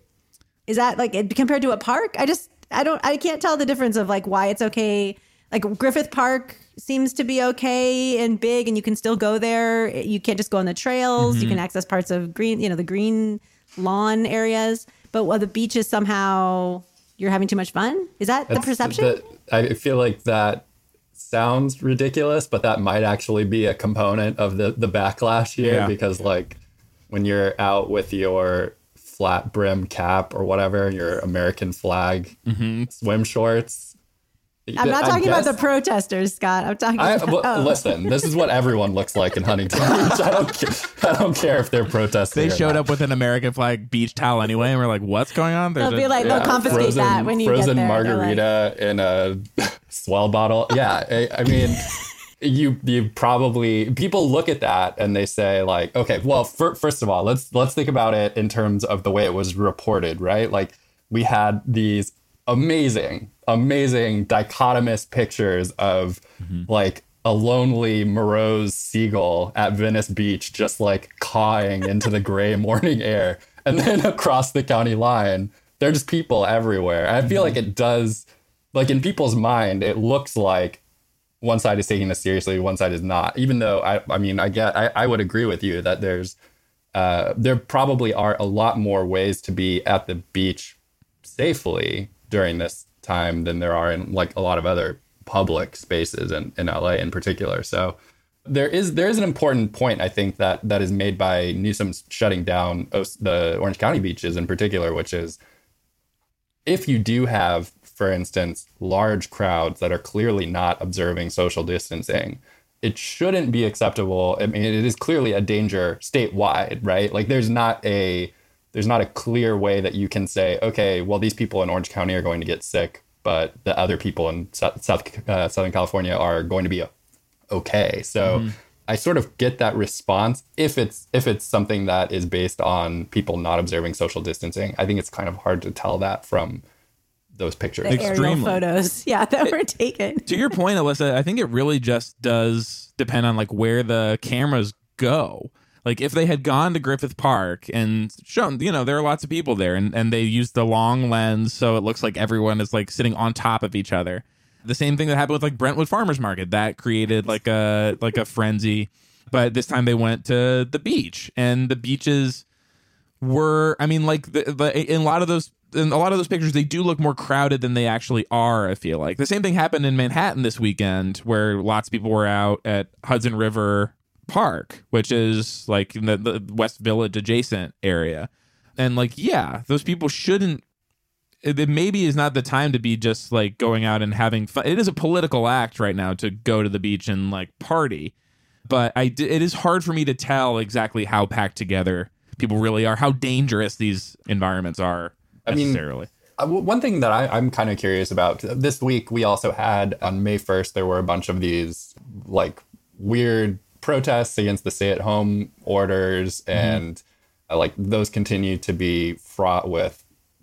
Is that like it, compared to a park? I just, I don't, I can't tell the difference of like why it's okay. Like Griffith Park seems to be okay and big and you can still go there. You can't just go on the trails. You can access parts of green, you know, the green lawn areas. But while the beach is somehow you're having too much fun. Is that the That's perception? the- I feel like that sounds ridiculous, but that might actually be a component of the, the backlash here Yeah. because like when you're out with your flat brim cap or whatever, your American flag swim shorts. I'm not I talking about guess- the protesters, Scott. I'm talking I, about well, oh. Listen, this is what everyone looks like in Huntington Beach. I don't, ca- I don't care if they're protesting. They or showed not. up with an American flag beach towel anyway, and we're like, what's going on? There's They'll be a- like, they'll confiscate frozen, that when you frozen get there. They're margarita in a swell bottle. Yeah, I, I mean, you you probably people look at that and they say like, okay, well, fir- first of all, let's let's think about it in terms of the way it was reported, right? Like we had these amazing, amazing dichotomous pictures of like a lonely morose seagull at Venice Beach, just like cawing into the gray morning air. And then across the county line, there's people everywhere. I feel like it does, like in people's mind, it looks like one side is taking this seriously, one side is not. Even though I, I mean, I get, I, I would agree with you that there's, uh, there probably are a lot more ways to be at the beach safely during this time than there are in like a lot of other public spaces in, in L A in particular. So there is there is an important point, I think, that that is made by Newsom shutting down the Orange County beaches in particular, which is if you do have, for instance, large crowds that are clearly not observing social distancing, it shouldn't be acceptable. I mean, it is clearly a danger statewide, right? Like there's not a there's not a clear way that you can say, okay, well, these people in Orange County are going to get sick, but the other people in South, South uh, Southern California are going to be okay. So mm-hmm. I sort of get that response if it's if it's something that is based on people not observing social distancing. I think it's kind of hard to tell that from those pictures. The aerial Extremely. photos, yeah, that were taken. To your point, Alyssa, I think it really just does depend on like where the cameras go. Like if they had gone to Griffith Park and shown, you know, there are lots of people there and, and they used the long lens so it looks like everyone is like sitting on top of each other. The same thing that happened with like Brentwood Farmers Market. That created like a like a frenzy. But this time they went to the beach and the beaches were, I mean, like the, the in a lot of those in a lot of those pictures, they do look more crowded than they actually are. I feel like the same thing happened in Manhattan this weekend, where lots of people were out at Hudson River Park, which is like in the, the West Village adjacent area. And like, yeah, those people shouldn't, it, it maybe is not the time to be just like going out and having fun. It is a political act right now to go to the beach and like party. But I, it is hard for me to tell exactly how packed together people really are, how dangerous these environments are necessarily. I mean, uh, one thing that I, I'm kind of curious about, this week we also had on May first, there were a bunch of these like weird protests against the stay-at-home orders, and mm-hmm. uh, like those continue to be fraught with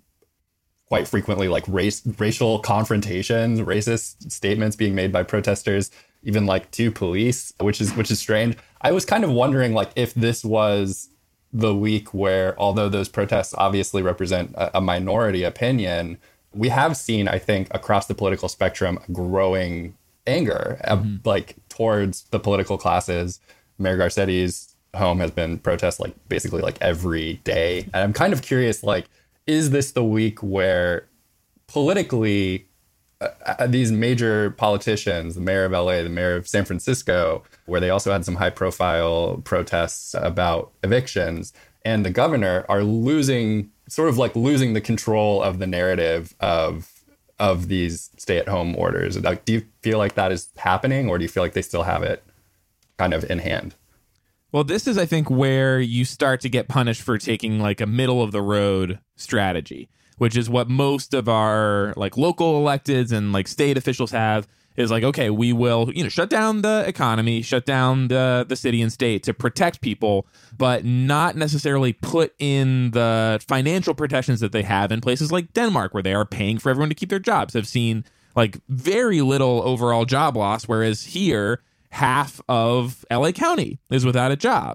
quite frequently like race racial confrontations, racist statements being made by protesters, even like to police, which is which is strange. I was kind of wondering like if this was the week where, although those protests obviously represent a, a minority opinion, we have seen, I think, across the political spectrum, growing anger mm-hmm. uh, like towards the political classes. Mayor Garcetti's home has been protest like basically like every day. And I'm kind of curious, like, is this the week where politically uh, these major politicians, the mayor of L A, the mayor of San Francisco, where they also had some high profile protests about evictions, and the governor are losing sort of like losing the control of the narrative of of these stay-at-home orders? Like, do you feel like that is happening, or do you feel like they still have it kind of in hand? Well, this is, I think, where you start to get punished for taking like a middle of the road strategy, which is what most of our like local electeds and like state officials have, is like, okay, we will, you know, shut down the economy, shut down the, the city and state to protect people, but not necessarily put in the financial protections that they have in places like Denmark, where they are paying for everyone to keep their jobs. I've seen like very little overall job loss, whereas here, half of L A County is without a job.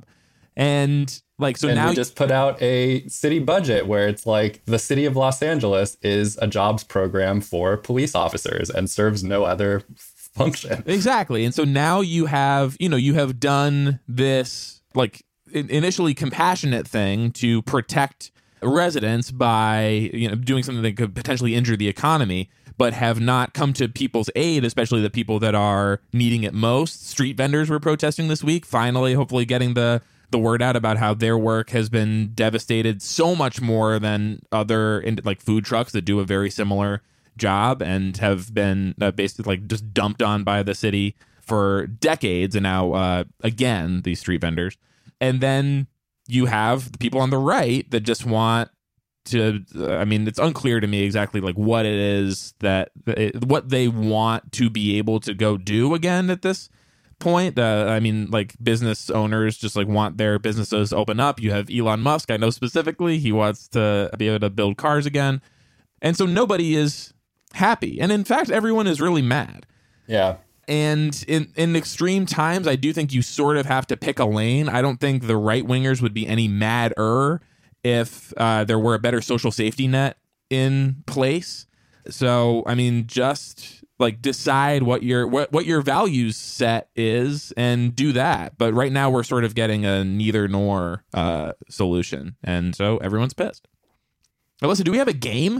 And like, so and now we just put out a city budget where it's like the city of Los Angeles is a jobs program for police officers and serves no other function. Exactly. And so now you have, you know, you have done this like initially compassionate thing to protect residents by, you know, doing something that could potentially injure the economy, but have not come to people's aid, especially the people that are needing it most. Street vendors were protesting this week, finally, hopefully getting the the word out about how their work has been devastated so much more than other like food trucks that do a very similar job and have been uh, basically like just dumped on by the city for decades. And now, uh, again, these street vendors. And then you have the people on the right that just want to, uh, I mean, it's unclear to me exactly like what it is that, it, what they want to be able to go do again at this point. Uh, I mean, like business owners just like want their businesses open up. You have Elon Musk, I know specifically, he wants to be able to build cars again. And so nobody is happy. And in fact, everyone is really mad. Yeah. And in, in extreme times, I do think you sort of have to pick a lane. I don't think the right wingers would be any madder if uh, there were a better social safety net in place. So, I mean, just like decide what your what, what your values set is and do that. But right now we're sort of getting a neither nor uh, solution. And so everyone's pissed. Alyssa, do we have a game?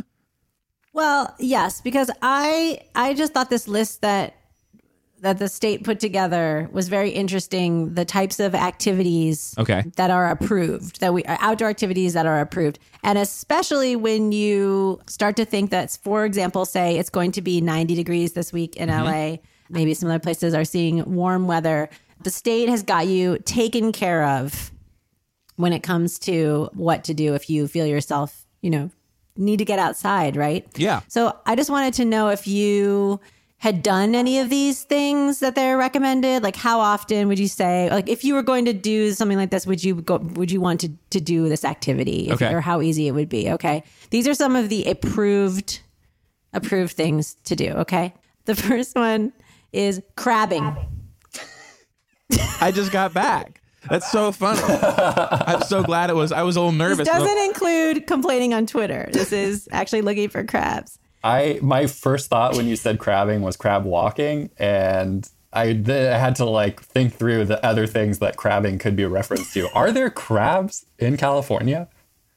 Well, yes, because I I just thought this list that that the state put together was very interesting. The types of activities okay. that are approved, that we outdoor activities that are approved. And especially when you start to think that, for example, say it's going to be ninety degrees this week in mm-hmm. L A. Maybe some other places are seeing warm weather. The state has got you taken care of when it comes to what to do if you feel yourself, you know, need to get outside, right? Yeah. So I just wanted to know if you had done any of these things that they're recommended. Like, how often would you say, like, if you were going to do something like this, would you go, would you want to, to do this activity? If, okay. Or how easy it would be? Okay. These are some of the approved, approved things to do. Okay. The first one is crabbing. I just got back. That's so funny. I'm so glad it was, I was a little nervous. This doesn't include complaining on Twitter. This is actually looking for crabs. I my first thought when you said crabbing was crab walking, and I, th- I had to like think through the other things that crabbing could be a reference to. Are there crabs in California?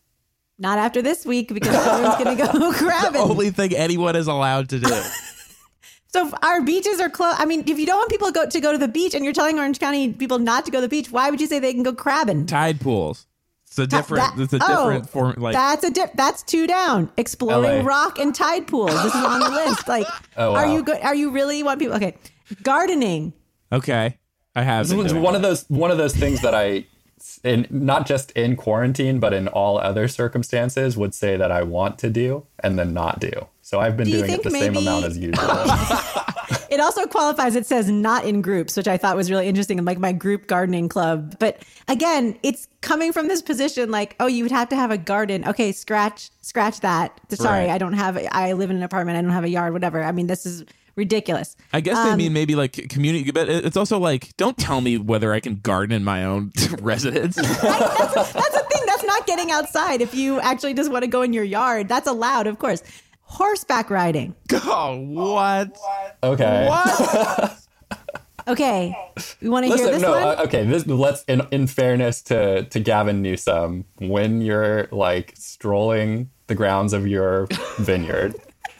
Not after this week because everyone's going to go crabbing. Only thing anyone is allowed to do. So if our beaches are closed. I mean, if you don't want people go to go to the beach and you're telling Orange County people not to go to the beach, why would you say they can go crabbing? Tide pools. It's a different. That- it's a oh, different form. Like That's a dip. That's two down. Exploring L A. rock and tide pools. This is on the list. Like, Oh, are wow. you good? Are you really want people? Okay, gardening. okay, I have. This been was doing one it. of those one of those things that I, in not just in quarantine, but in all other circumstances, would say that I want to do and then not do. So I've been Do you doing it think the same maybe- amount as usual. It also qualifies. It says not in groups, which I thought was really interesting. In like my group gardening club, but again, it's coming from this position like, oh, you would have to have a garden. Okay, scratch, scratch that. Sorry, Right. I don't have. I live in an apartment. I don't have a yard. Whatever. I mean, this is ridiculous. I guess they mean maybe like community, but it's also like, don't tell me whether I can garden in my own residence. That's the thing. That's not getting outside. If you actually just want to go in your yard, that's allowed, of course. Horseback riding. Oh, what? Okay. What? Okay, you want to hear Listen, this no, one? uh, okay. This let's in, in fairness to to Gavin Newsom, when you're like strolling the grounds of your vineyard,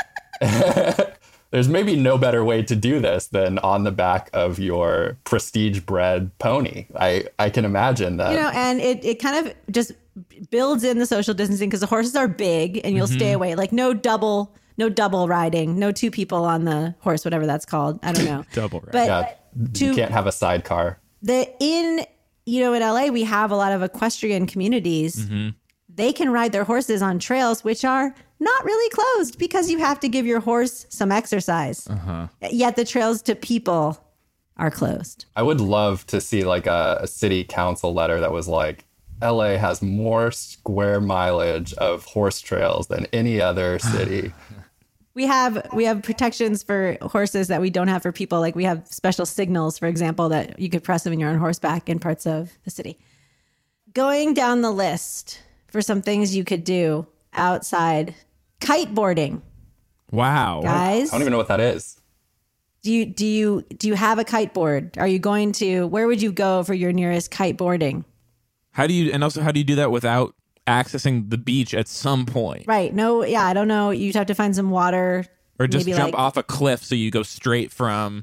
there's maybe no better way to do this than on the back of your prestige bred pony. I I can imagine that. You know, and it, it kind of just builds in the social distancing because the horses are big and you'll stay away. Like no double, no double riding, no two people on the horse, whatever that's called. I don't know. Double ride. But yeah, to you can't have a sidecar. the in you know in L A we have a lot of equestrian communities. They can ride their horses on trails which are not really closed because you have to give your horse some exercise. Yet the trails to people are closed. I would love to see like a, a city council letter that was like, L A has more square mileage of horse trails than any other city. We have we have protections for horses that we don't have for people. Like we have special signals, for example, that you could press when you're on horseback in parts of the city. Going down the list for some things you could do outside, kiteboarding, Wow. guys. I don't even know what that is. Do you do you do you have a kiteboard? Are you going to? Where would you go for your nearest kiteboarding? How do you, and also how do you do that without accessing the beach at some point? Right? No, yeah, I don't know. You'd have to find some water, Or just maybe jump like, off a cliff so you go straight from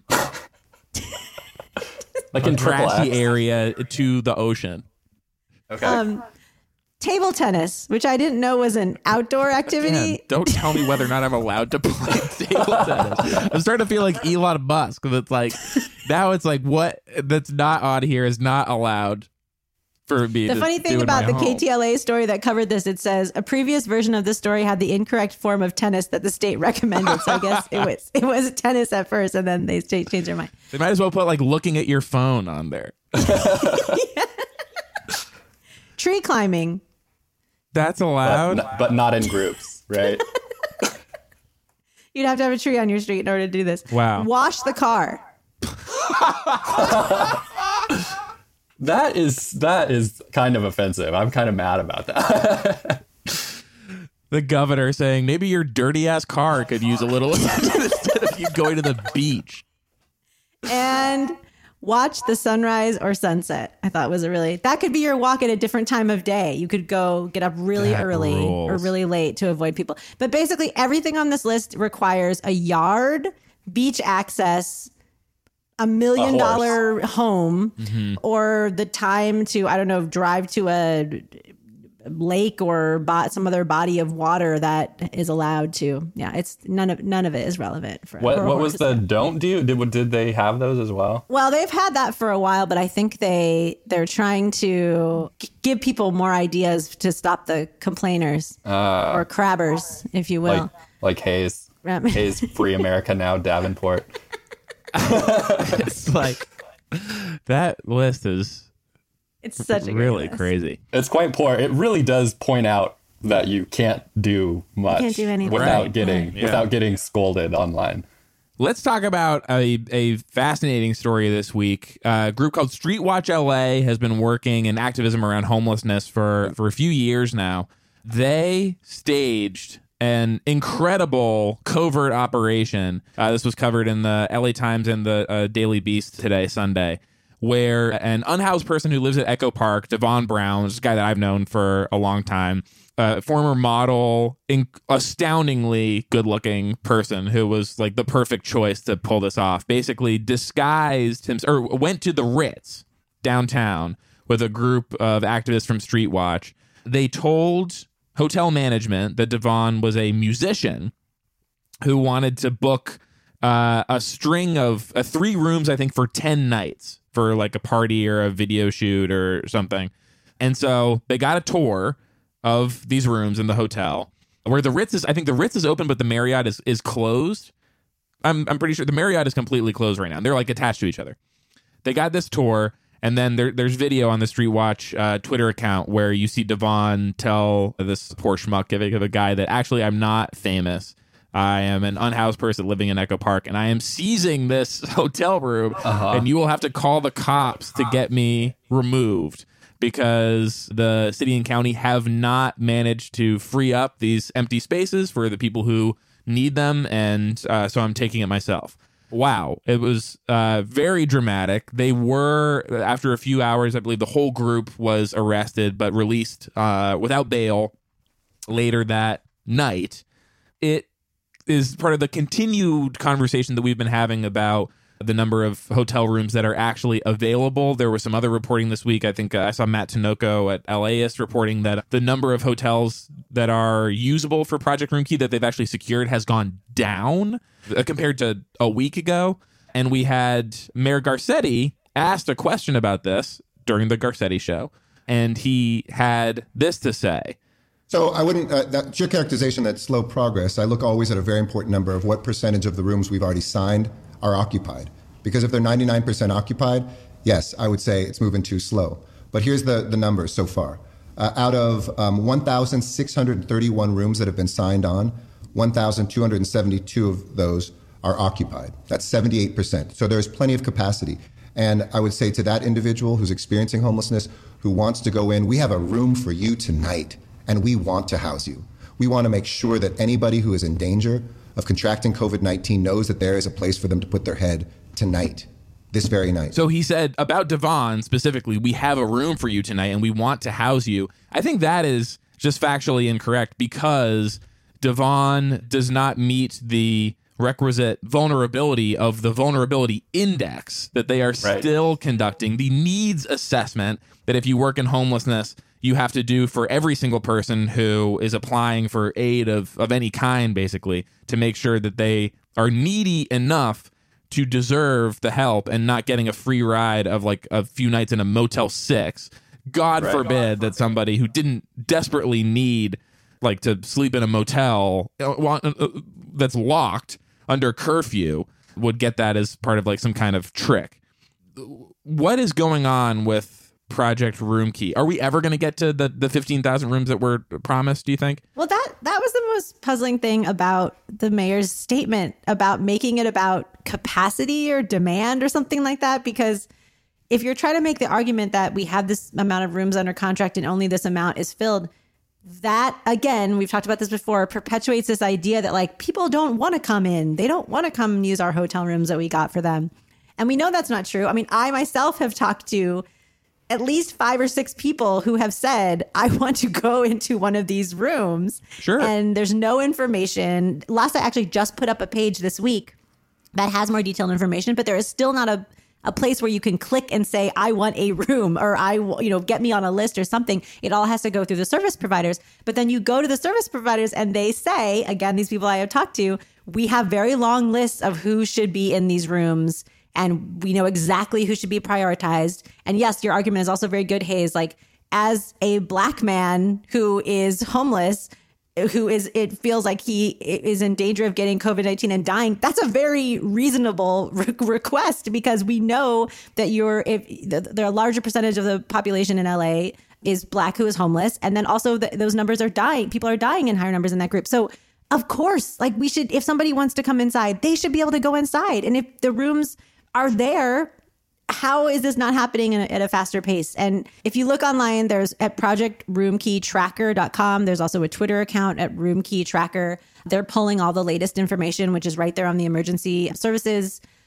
Like a in Triple grassy X. area to the ocean. Okay. um, table tennis, which I didn't know was an outdoor activity. Man, don't tell me whether or not I'm allowed to play table tennis. I'm starting to feel like Elon Musk because it's like now it's like what that's not on here is not allowed for me. The to funny do thing in about my the home. K T L A story that covered this, it says a previous version of the story had the incorrect form of tennis that the state recommended. So I guess it was it was tennis at first, and then they sta- changed their mind. They might as well put like looking at your phone on there. Tree climbing. That's but, allowed. n- but not in groups, right? You'd have to have a tree on your street in order to do this. Wow. Wash the car. That is that is kind of offensive. I'm kind of mad about that. The governor saying maybe your dirty ass car could use a little instead of you going to the beach. And watch the sunrise or sunset. I thought was a really, that could be your walk at a different time of day. You could go get up really That early rules. or really late to avoid people. But basically everything on this list requires a yard, beach access, a million A horse. dollar home, Mm-hmm. or the time to, I don't know, drive to a lake or bo- some other body of water that is allowed to. Yeah, it's none of none of it is relevant for What for a what was horse. the don't do? Did did they have those as well? Well, they've had that for a while, but I think they they're trying to g- give people more ideas to stop the complainers or crabbers, if you will. Like like Hayes, Right. Hayes Free America Now Davenport. It's like that list is It's such a great really list. crazy. It's quite poor. It really does point out that you can't do much can't do anything. without Right. getting Yeah. without getting scolded online. Let's talk about a, a fascinating story this week. Uh, a group called Street Watch L A has been working in activism around homelessness for, for a few years now. They staged an incredible covert operation. Uh, this was covered in the L A Times and the uh, Daily Beast today, Sunday, where an unhoused person who lives at Echo Park, Devon Brown, this is a guy that I've known for a long time, a former model, in, astoundingly good-looking person who was like the perfect choice to pull this off, basically disguised himself, or went to the Ritz downtown with a group of activists from Street Watch. They told hotel management that Devon was a musician who wanted to book uh, a string of uh, three rooms, I think, for ten nights for like a party or a video shoot or something. And so they got a tour of these rooms in the hotel where the Ritz is, I think the Ritz is open, but the Marriott is, is closed. I'm I'm pretty sure the Marriott is completely closed right now. They're like attached to each other. They got this tour, and then there, there's video on the Street Watch uh, Twitter account where you see Devon tell this poor schmuck of a, of a guy that actually I'm not famous. I am an unhoused person living in Echo Park, and I am seizing this hotel room, uh-huh. and you will have to call the cops to get me removed, because the city and county have not managed to free up these empty spaces for the people who need them, and uh, so I'm taking it myself. Wow. It was uh, very dramatic. They were, after a few hours, I believe the whole group was arrested but released uh, without bail later that night. It is part of the continued conversation that we've been having about the number of hotel rooms that are actually available. There was some other reporting this week. I think uh, I saw Matt Tinoco at LAist reporting that the number of hotels that are usable for Project Roomkey that they've actually secured has gone down uh, compared to a week ago. And we had Mayor Garcetti asked a question about this during the Garcetti show, and he had this to say. So I wouldn't, uh, that's your characterization that slow progress. I look always at a very important number of what percentage of the rooms we've already signed are occupied. Because if they're ninety-nine percent occupied, yes, I would say it's moving too slow. But here's the, the numbers so far. Uh, out of um, one thousand six hundred thirty-one rooms that have been signed on, one thousand two hundred seventy-two of those are occupied. That's seventy-eight percent. So there's plenty of capacity. And I would say to that individual who's experiencing homelessness, who wants to go in, we have a room for you tonight, and we want to house you. We want to make sure that anybody who is in danger of contracting COVID nineteen knows that there is a place for them to put their head tonight, this very night. So he said about Devon specifically, we have a room for you tonight and we want to house you. I think that is just factually incorrect, because Devon does not meet the requisite vulnerability of the vulnerability index that they are right. still conducting, the needs assessment that if you work in homelessness, you have to do for every single person who is applying for aid of, of any kind, basically, to make sure that they are needy enough to deserve the help and not getting a free ride of like a few nights in a Motel six. God right. forbid that somebody who didn't desperately need like to sleep in a motel that's locked under curfew would get that as part of like some kind of trick. What is going on with Project Roomkey? Are we ever going to get to the, the fifteen thousand rooms that were promised, do you think? Well, that that was the most puzzling thing about the mayor's statement about making it about capacity or demand or something like that, because if you're trying to make the argument that we have this amount of rooms under contract and only this amount is filled, that, again, we've talked about this before, perpetuates this idea that like people don't want to come in. They don't want to come use our hotel rooms that we got for them. And we know that's not true. I mean, I myself have talked to at least five or six people who have said, I want to go into one of these rooms. Sure. And there's no information. Last, I actually just put up a page this week that has more detailed information, but there is still not a, a place where you can click and say, I want a room, or I, you know, get me on a list or something. It all has to go through the service providers. But then you go to the service providers and they say, again, these people I have talked to, we have very long lists of who should be in these rooms, and we know exactly who should be prioritized. And yes, your argument is also very good, Hayes. Like, as a Black man who is homeless, who is, it feels like he is in danger of getting COVID nineteen and dying, that's a very reasonable re- request, because we know that you're, if there are a larger percentage of the population in L A is Black who is homeless. And then also the, those numbers are dying. People are dying in higher numbers in that group. So of course, like, we should, if somebody wants to come inside, they should be able to go inside. And if the rooms are there, how is this not happening in a, at a faster pace? And if you look online, there's at project roomkey tracker dot com. There's also a Twitter account at Roomkey Tracker. They're pulling all the latest information, which is right there on the emergency services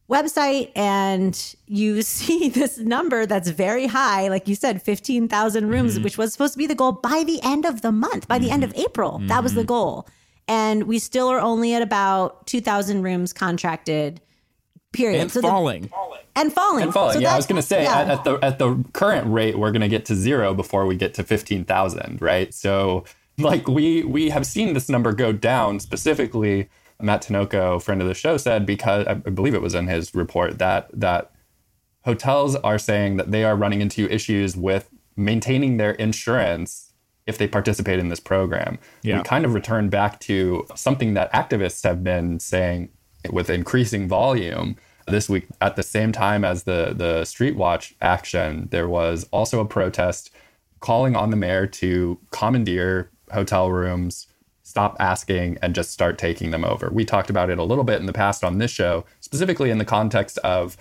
website and you see this number that's very high, like you said, fifteen thousand rooms, mm-hmm. which was supposed to be the goal by the end of the month, by mm-hmm. the end of April. Mm-hmm. That was the goal. And we still are only at about two thousand rooms contracted, period. And so falling. The, and falling. And falling. So yeah, I was going to say, yeah. at, at the at the current rate, we're going to get to zero before we get to fifteen thousand, right? So, like, we we have seen this number go down. Specifically, Matt Tinoco, friend of the show, said, because I believe it was in his report, that that hotels are saying that they are running into issues with maintaining their insurance if they participate in this program. Yeah. We kind of return back to something that activists have been saying with increasing volume this week. At the same time as the, the Street Watch action, there was also a protest calling on the mayor to commandeer hotel rooms, stop asking, and just start taking them over. We talked about it a little bit in the past on this show, specifically in the context of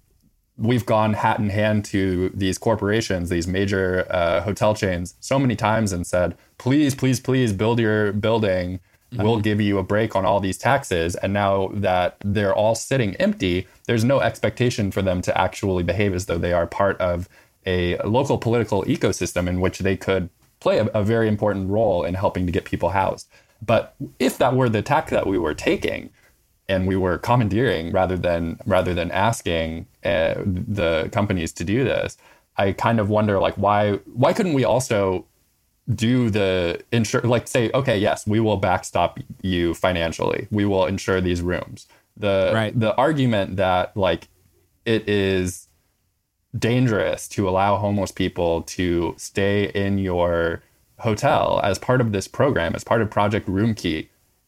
we've gone hat in hand to these corporations, these major uh, hotel chains so many times and said, please, please, please build your building. Mm-hmm. We'll give you a break on all these taxes. And now that they're all sitting empty, there's no expectation for them to actually behave as though they are part of a local political ecosystem in which they could play a, a very important role in helping to get people housed. But if that were the tack that we were taking, and we were commandeering rather than rather than asking uh, the companies to do this, I kind of wonder, like, why why couldn't we also do the insure, like, say, okay, yes, we will backstop you financially, we will insure these rooms. The right. the argument that, like, it is dangerous to allow homeless people to stay in your hotel as part of this program, as part of Project Roomkey,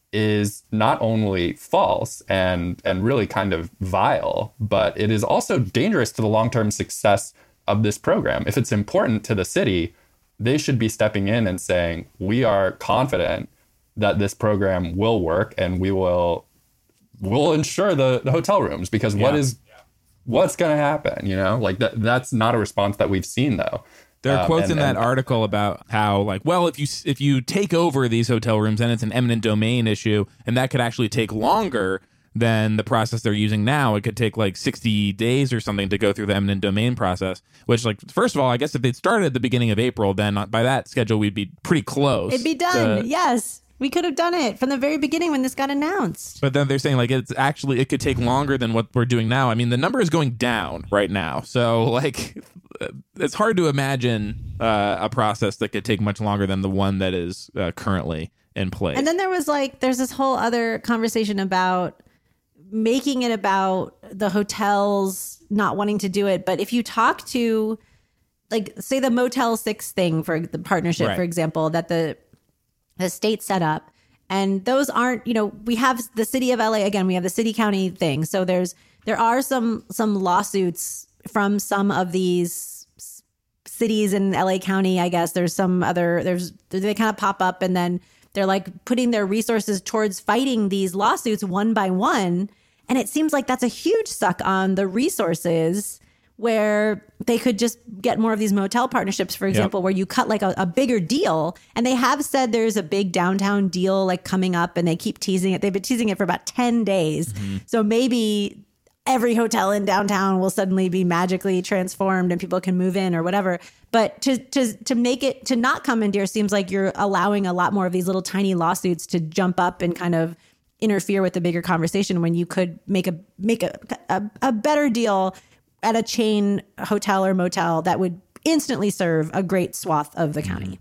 is not only false and and really kind of vile, but it is also dangerous to the long-term success of this program. If it's important to the city, they should be stepping in and saying, we are confident that this program will work and we will will insure the, the hotel rooms, because yeah. what is what's going to happen? You know, like that that's not a response that we've seen, though. There are um, quotes and, in that and, article about how, like, well, if you if you take over these hotel rooms, then it's an eminent domain issue, and that could actually take longer than the process they're using now. It could take like sixty days or something to go through the eminent domain process, which, like, first of all, I guess if they'd started at the beginning of April, then by that schedule, we'd be pretty close. It'd be done. To, yes. We could have done it from the very beginning when this got announced. But then they're saying, like, it's actually, it could take longer than what we're doing now. I mean, the number is going down right now. So, like, it's hard to imagine uh, a process that could take much longer than the one that is uh, currently in place. And then there was, like, there's this whole other conversation about making it about the hotels not wanting to do it. But if you talk to, like, say the Motel six thing for the partnership, right. for example, that the the state set up, and those aren't, you know, we have the city of L A, again, we have the city county thing. So there's, there are some, some lawsuits from some of these cities in L A County. I guess there's some other, there's, they kind of pop up and then they're like putting their resources towards fighting these lawsuits one by one. And it seems like that's a huge suck on the resources, where they could just get more of these motel partnerships, for example, yep. where you cut like a, a bigger deal. And they have said there's a big downtown deal like coming up, and they keep teasing it. They've been teasing it for about ten days. Mm-hmm. So maybe every hotel in downtown will suddenly be magically transformed and people can move in or whatever. But to to to make it, to not commandeer, seems like you're allowing a lot more of these little tiny lawsuits to jump up and kind of interfere with the bigger conversation, when you could make a make a a, a better deal at a chain hotel or motel that would instantly serve a great swath of the county.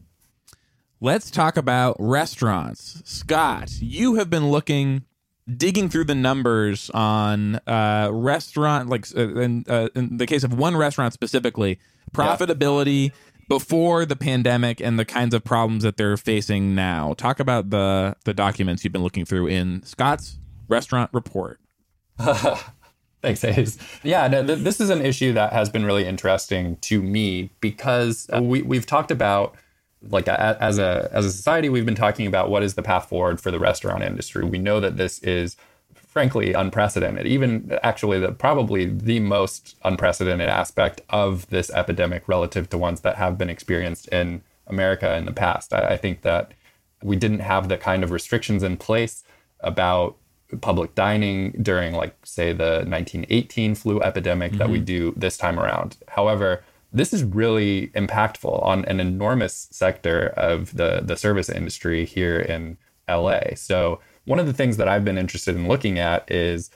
Let's talk about restaurants. Scott, you have been looking, digging through the numbers on uh, restaurant, like uh, in, uh, in the case of one restaurant specifically, profitability yeah. before the pandemic and the kinds of problems that they're facing now. Talk about the the documents you've been looking through in Scott's restaurant report. Thanks, Hayes. Yeah, no, th- this is an issue that has been really interesting to me, because uh, we, we've talked about, like, a, as a as a society, we've been talking about what is the path forward for the restaurant industry. We know that this is, frankly, unprecedented, even actually the probably the most unprecedented aspect of this epidemic relative to ones that have been experienced in America in the past. I, I think that we didn't have the kind of restrictions in place about public dining during, like, say, the nineteen eighteen flu epidemic mm-hmm. that we do this time around. However, this is really impactful on an enormous sector of the, the service industry here in L A. So one of the things that I've been interested in looking at is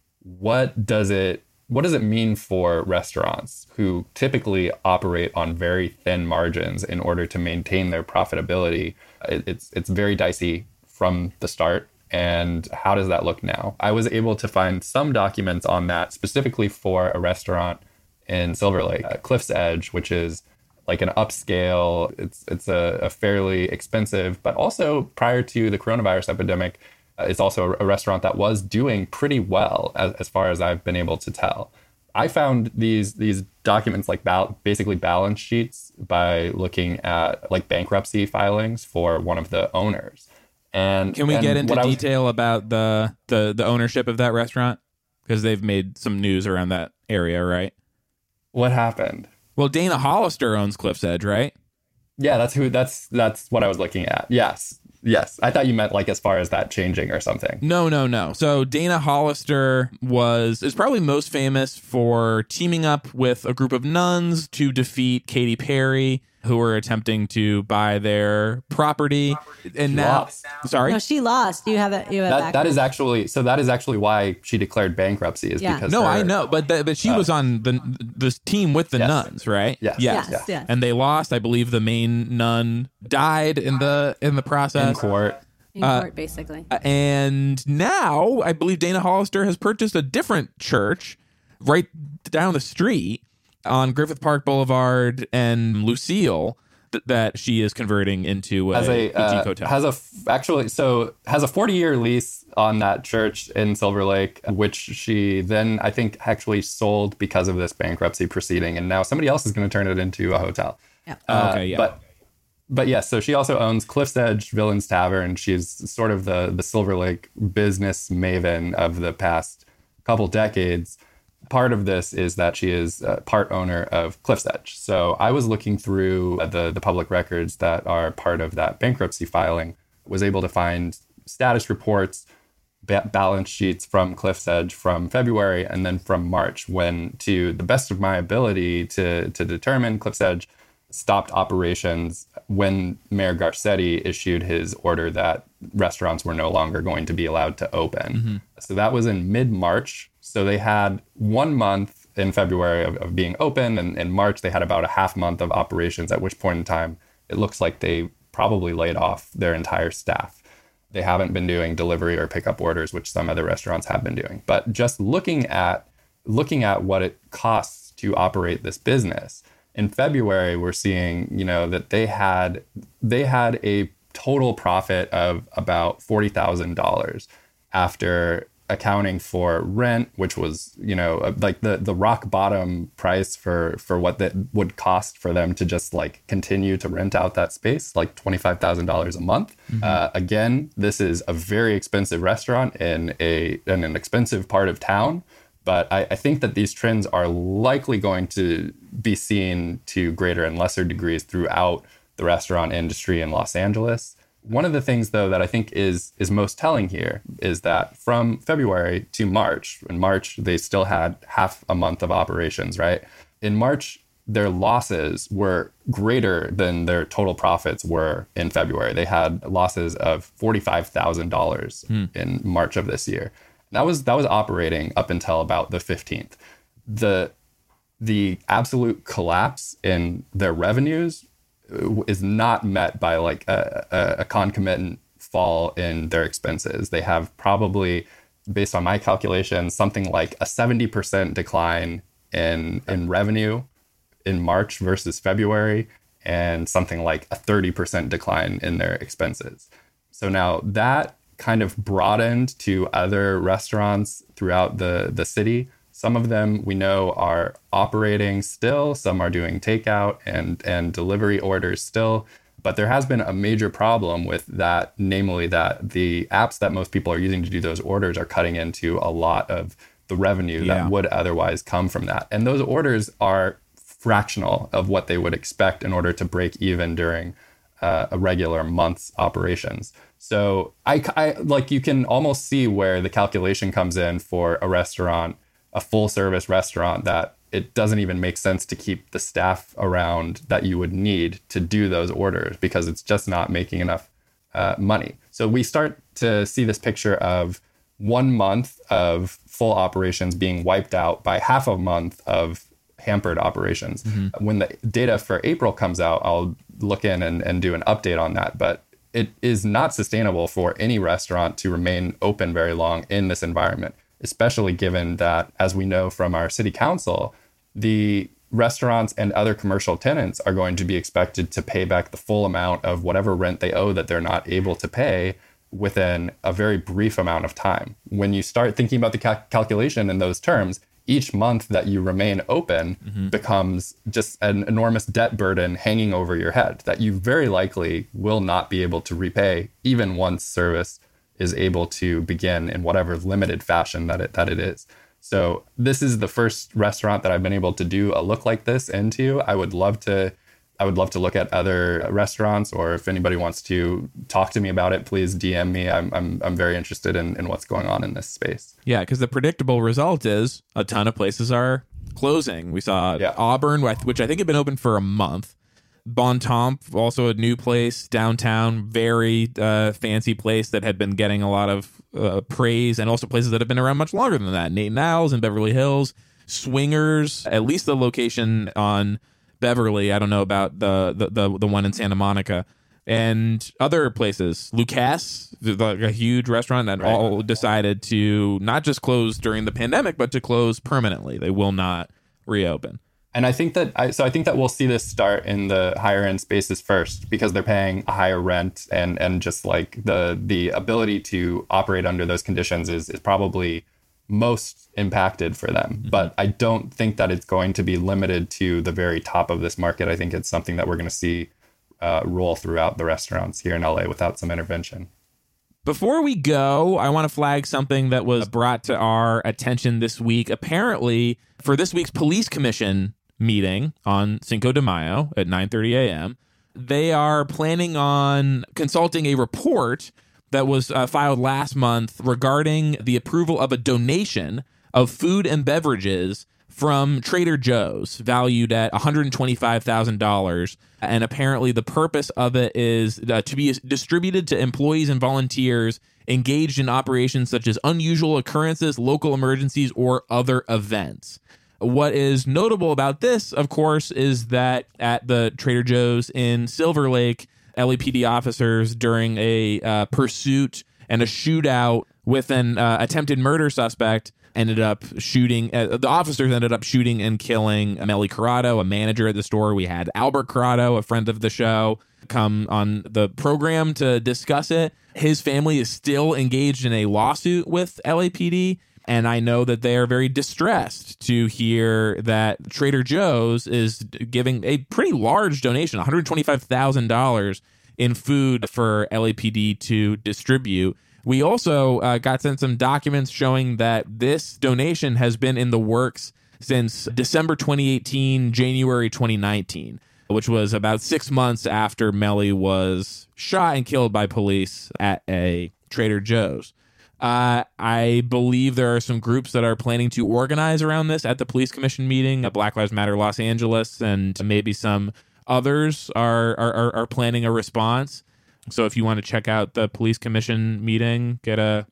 what does it what does it mean for restaurants who typically operate on very thin margins in order to maintain their profitability? It, it's it's very dicey from the start. And how does that look now? I was able to find some documents on that specifically for a restaurant in Silver Lake, uh, Cliff's Edge, which is like an upscale. It's it's a, a fairly expensive, but also prior to the coronavirus epidemic, uh, it's also a, a restaurant that was doing pretty well as, as far as I've been able to tell. I found these these documents, like bal- basically balance sheets, by looking at like bankruptcy filings for one of the owners. And can we and get into was, detail about the, the the ownership of that restaurant? Because they've made some news around that area, right? What happened? Well, Dana Hollister owns Cliff's Edge, right? Yeah, that's who. That's that's what I was looking at. Yes, yes. I thought you meant like as far as that changing or something. No, no, no. So Dana Hollister was is probably most famous for teaming up with a group of nuns to defeat Katy Perry, who were attempting to buy their property. And She now, lost. sorry, No, she lost. You have that. You have That that. that is actually so. That is actually why she declared bankruptcy. Is Yeah. because no, her- I know, but the, but she was on the this team with the Yes. nuns, right? Yes. yes, Yes, yes. And they lost. I believe the main nun died in the in the process. in court. in court, basically. And now I believe Dana Hollister has purchased a different church right down the street on Griffith Park Boulevard and Lucille th- that she is converting into a, Has a boutique uh, hotel. has a f- actually so has a forty year lease on that church in Silver Lake, which she then I think actually sold because of this bankruptcy proceeding, and now somebody else is going to turn it into a hotel. Yeah. Oh, okay, yeah. But but yes, so she also owns Cliff's Edge Villains Tavern. She's sort of the the Silver Lake business maven of the past couple decades. Part of this is that she is uh, part owner of Cliff's Edge. So I was looking through the the public records that are part of that bankruptcy filing, was able to find status reports, ba- balance sheets from Cliff's Edge from February and then from March, when, to the best of my ability to to determine, Cliff's Edge stopped operations when Mayor Garcetti issued his order that restaurants were no longer going to be allowed to open. Mm-hmm. So that was in mid-March. So they had one month in February of, of being open, and in March they had about a half month of operations, at which point in time it looks like they probably laid off their entire staff. They haven't been doing delivery or pickup orders, which some other restaurants have been doing. But just looking at looking at what it costs to operate this business, in February, we're seeing, you know, that they had they had a total profit of about forty thousand dollars after accounting for rent, which was, you know, like the, the rock bottom price for, for what that would cost for them to just like continue to rent out that space, like twenty-five thousand dollars a month. Mm-hmm. Uh, again, this is a very expensive restaurant in a in an expensive part of town. But I, I think that these trends are likely going to be seen to greater and lesser degrees throughout the restaurant industry in Los Angeles. One of the things, though, that I think is is most telling here is that from February to March, in March, they still had half a month of operations, right? In March, their losses were greater than their total profits were in February. They had losses of forty-five thousand dollars hmm. in March of this year. That was that was operating up until about the fifteenth. The the absolute collapse in their revenues is not met by like a, a, a concomitant fall in their expenses. They have probably, based on my calculations, something like a seventy percent decline in in revenue in March versus February, and something like a thirty percent decline in their expenses. So now that kind of broadened to other restaurants throughout the, the city. Some of them we know are operating still. Some are doing takeout and, and delivery orders still. But there has been a major problem with that, namely that the apps that most people are using to do those orders are cutting into a lot of the revenue Yeah. that would otherwise come from that. And those orders are fractional of what they would expect in order to break even during uh, a regular month's operations. So I, I like you can almost see where the calculation comes in for a restaurant, a full service restaurant, that it doesn't even make sense to keep the staff around that you would need to do those orders because it's just not making enough uh, money. So we start to see this picture of one month of full operations being wiped out by half a month of hampered operations. Mm-hmm. When the data for April comes out, I'll look in and, and do an update on that. But it is not sustainable for any restaurant to remain open very long in this environment, especially given that, as we know from our city council, the restaurants and other commercial tenants are going to be expected to pay back the full amount of whatever rent they owe that they're not able to pay within a very brief amount of time. When you start thinking about the cal- calculation in those terms, each month that you remain open mm-hmm. becomes just an enormous debt burden hanging over your head that you very likely will not be able to repay, even once service is able to begin in whatever limited fashion that it that it is. So this is the first restaurant that I've been able to do a look like this into. I would love to I would love to look at other restaurants, or if anybody wants to talk to me about it, please D M me. I'm I'm I'm very interested in, in what's going on in this space. Yeah, because the predictable result is a ton of places are closing. We saw yeah. Auburn, which I think had been open for a month. Bon Temps, also a new place downtown, very uh, fancy place that had been getting a lot of uh, praise, and also places that have been around much longer than that. Nate and Al's in Beverly Hills, Swingers, at least the location on Beverly. I don't know about the the the, the one in Santa Monica, and other places. Lucas, like a huge restaurant that right. all decided to not just close during the pandemic, but to close permanently. They will not reopen. And I think that I, so I think that we'll see this start in the higher end spaces first, because they're paying a higher rent, and and just like the the ability to operate under those conditions is is probably most impacted for them. Mm-hmm. But I don't think that it's going to be limited to the very top of this market. I think it's something that we're going to see uh, roll throughout the restaurants here in L A without some intervention. Before we go, I want to flag something that was brought to our attention this week. Apparently, for this week's police commission meeting on Cinco de Mayo at nine thirty a.m., they are planning on consulting a report that was uh, filed last month regarding the approval of a donation of food and beverages from Trader Joe's, valued at one hundred twenty-five thousand dollars. And apparently the purpose of it is uh, to be distributed to employees and volunteers engaged in operations such as unusual occurrences, local emergencies, or other events. What is notable about this, of course, is that at the Trader Joe's in Silver Lake, L A P D officers, during a uh, pursuit and a shootout with an uh, attempted murder suspect, ended up shooting. Uh, the officers ended up shooting and killing Melly Corrado, a manager at the store. We had Albert Corrado, a friend of the show, come on the program to discuss it. His family is still engaged in a lawsuit with L A P D. And I know that they are very distressed to hear that Trader Joe's is giving a pretty large donation, one hundred twenty-five thousand dollars in food for L A P D to distribute. We also uh, got sent some documents showing that this donation has been in the works since December twenty eighteen, January twenty nineteen, which was about six months after Melly was shot and killed by police at a Trader Joe's. Uh, I believe there are some groups that are planning to organize around this at the police commission meeting at Black Lives Matter Los Angeles, and maybe some others are, are, are planning a response. So if you want to check out the police commission meeting, get a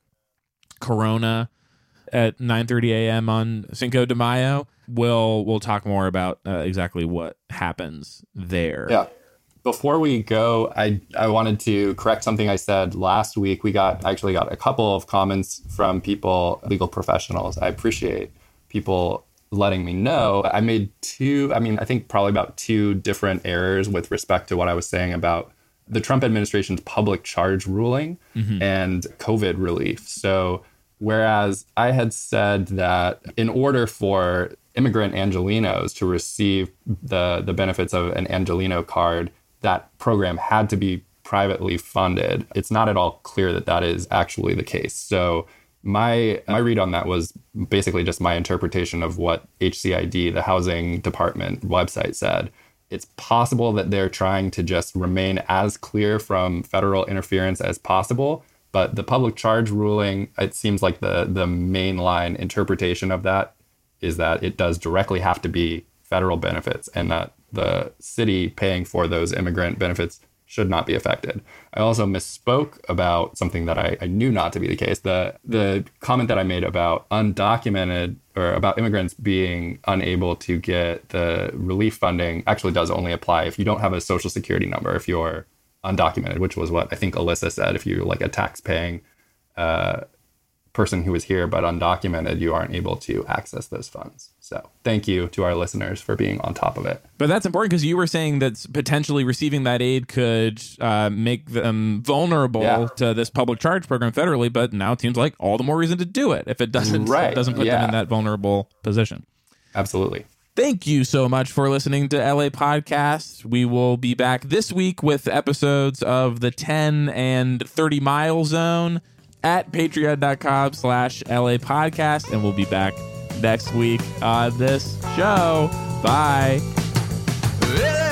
Corona at nine thirty a.m. on Cinco de Mayo, we'll, we'll talk more about uh, exactly what happens there. Yeah. Before we go, I, I wanted to correct something I said last week. We got actually got a couple of comments from people, legal professionals. I appreciate people letting me know. I made two, I mean, I think probably about two different errors with respect to what I was saying about the Trump administration's public charge ruling mm-hmm. and COVID relief. So whereas I had said that in order for immigrant Angelenos to receive the, the benefits of an Angeleno card, that program had to be privately funded. It's not at all clear that that is actually the case. So my my read on that was basically just my interpretation of what H C I D, the housing department website, said. It's possible that they're trying to just remain as clear from federal interference as possible. But the public charge ruling, it seems like the, the mainline interpretation of that is that it does directly have to be federal benefits and that the city paying for those immigrant benefits should not be affected. I also misspoke about something that I, I knew not to be the case. The the comment that I made about undocumented or about immigrants being unable to get the relief funding actually does only apply if you don't have a social security number, if you're undocumented, which was what I think Alyssa said. If you're like a tax paying uh, person who is here but undocumented, you aren't able to access those funds. So thank you to our listeners for being on top of it. But that's important because you were saying that potentially receiving that aid could uh, make them vulnerable Yeah. to this public charge program federally. But now it seems like all the more reason to do it if it doesn't Right. doesn't put Yeah. them in that vulnerable position. Absolutely. Thank you so much for listening to L A Podcast. We will be back this week with episodes of the ten and thirty mile zone at patreon.com slash LA Podcast. And we'll be back next week on this show. Bye. Well,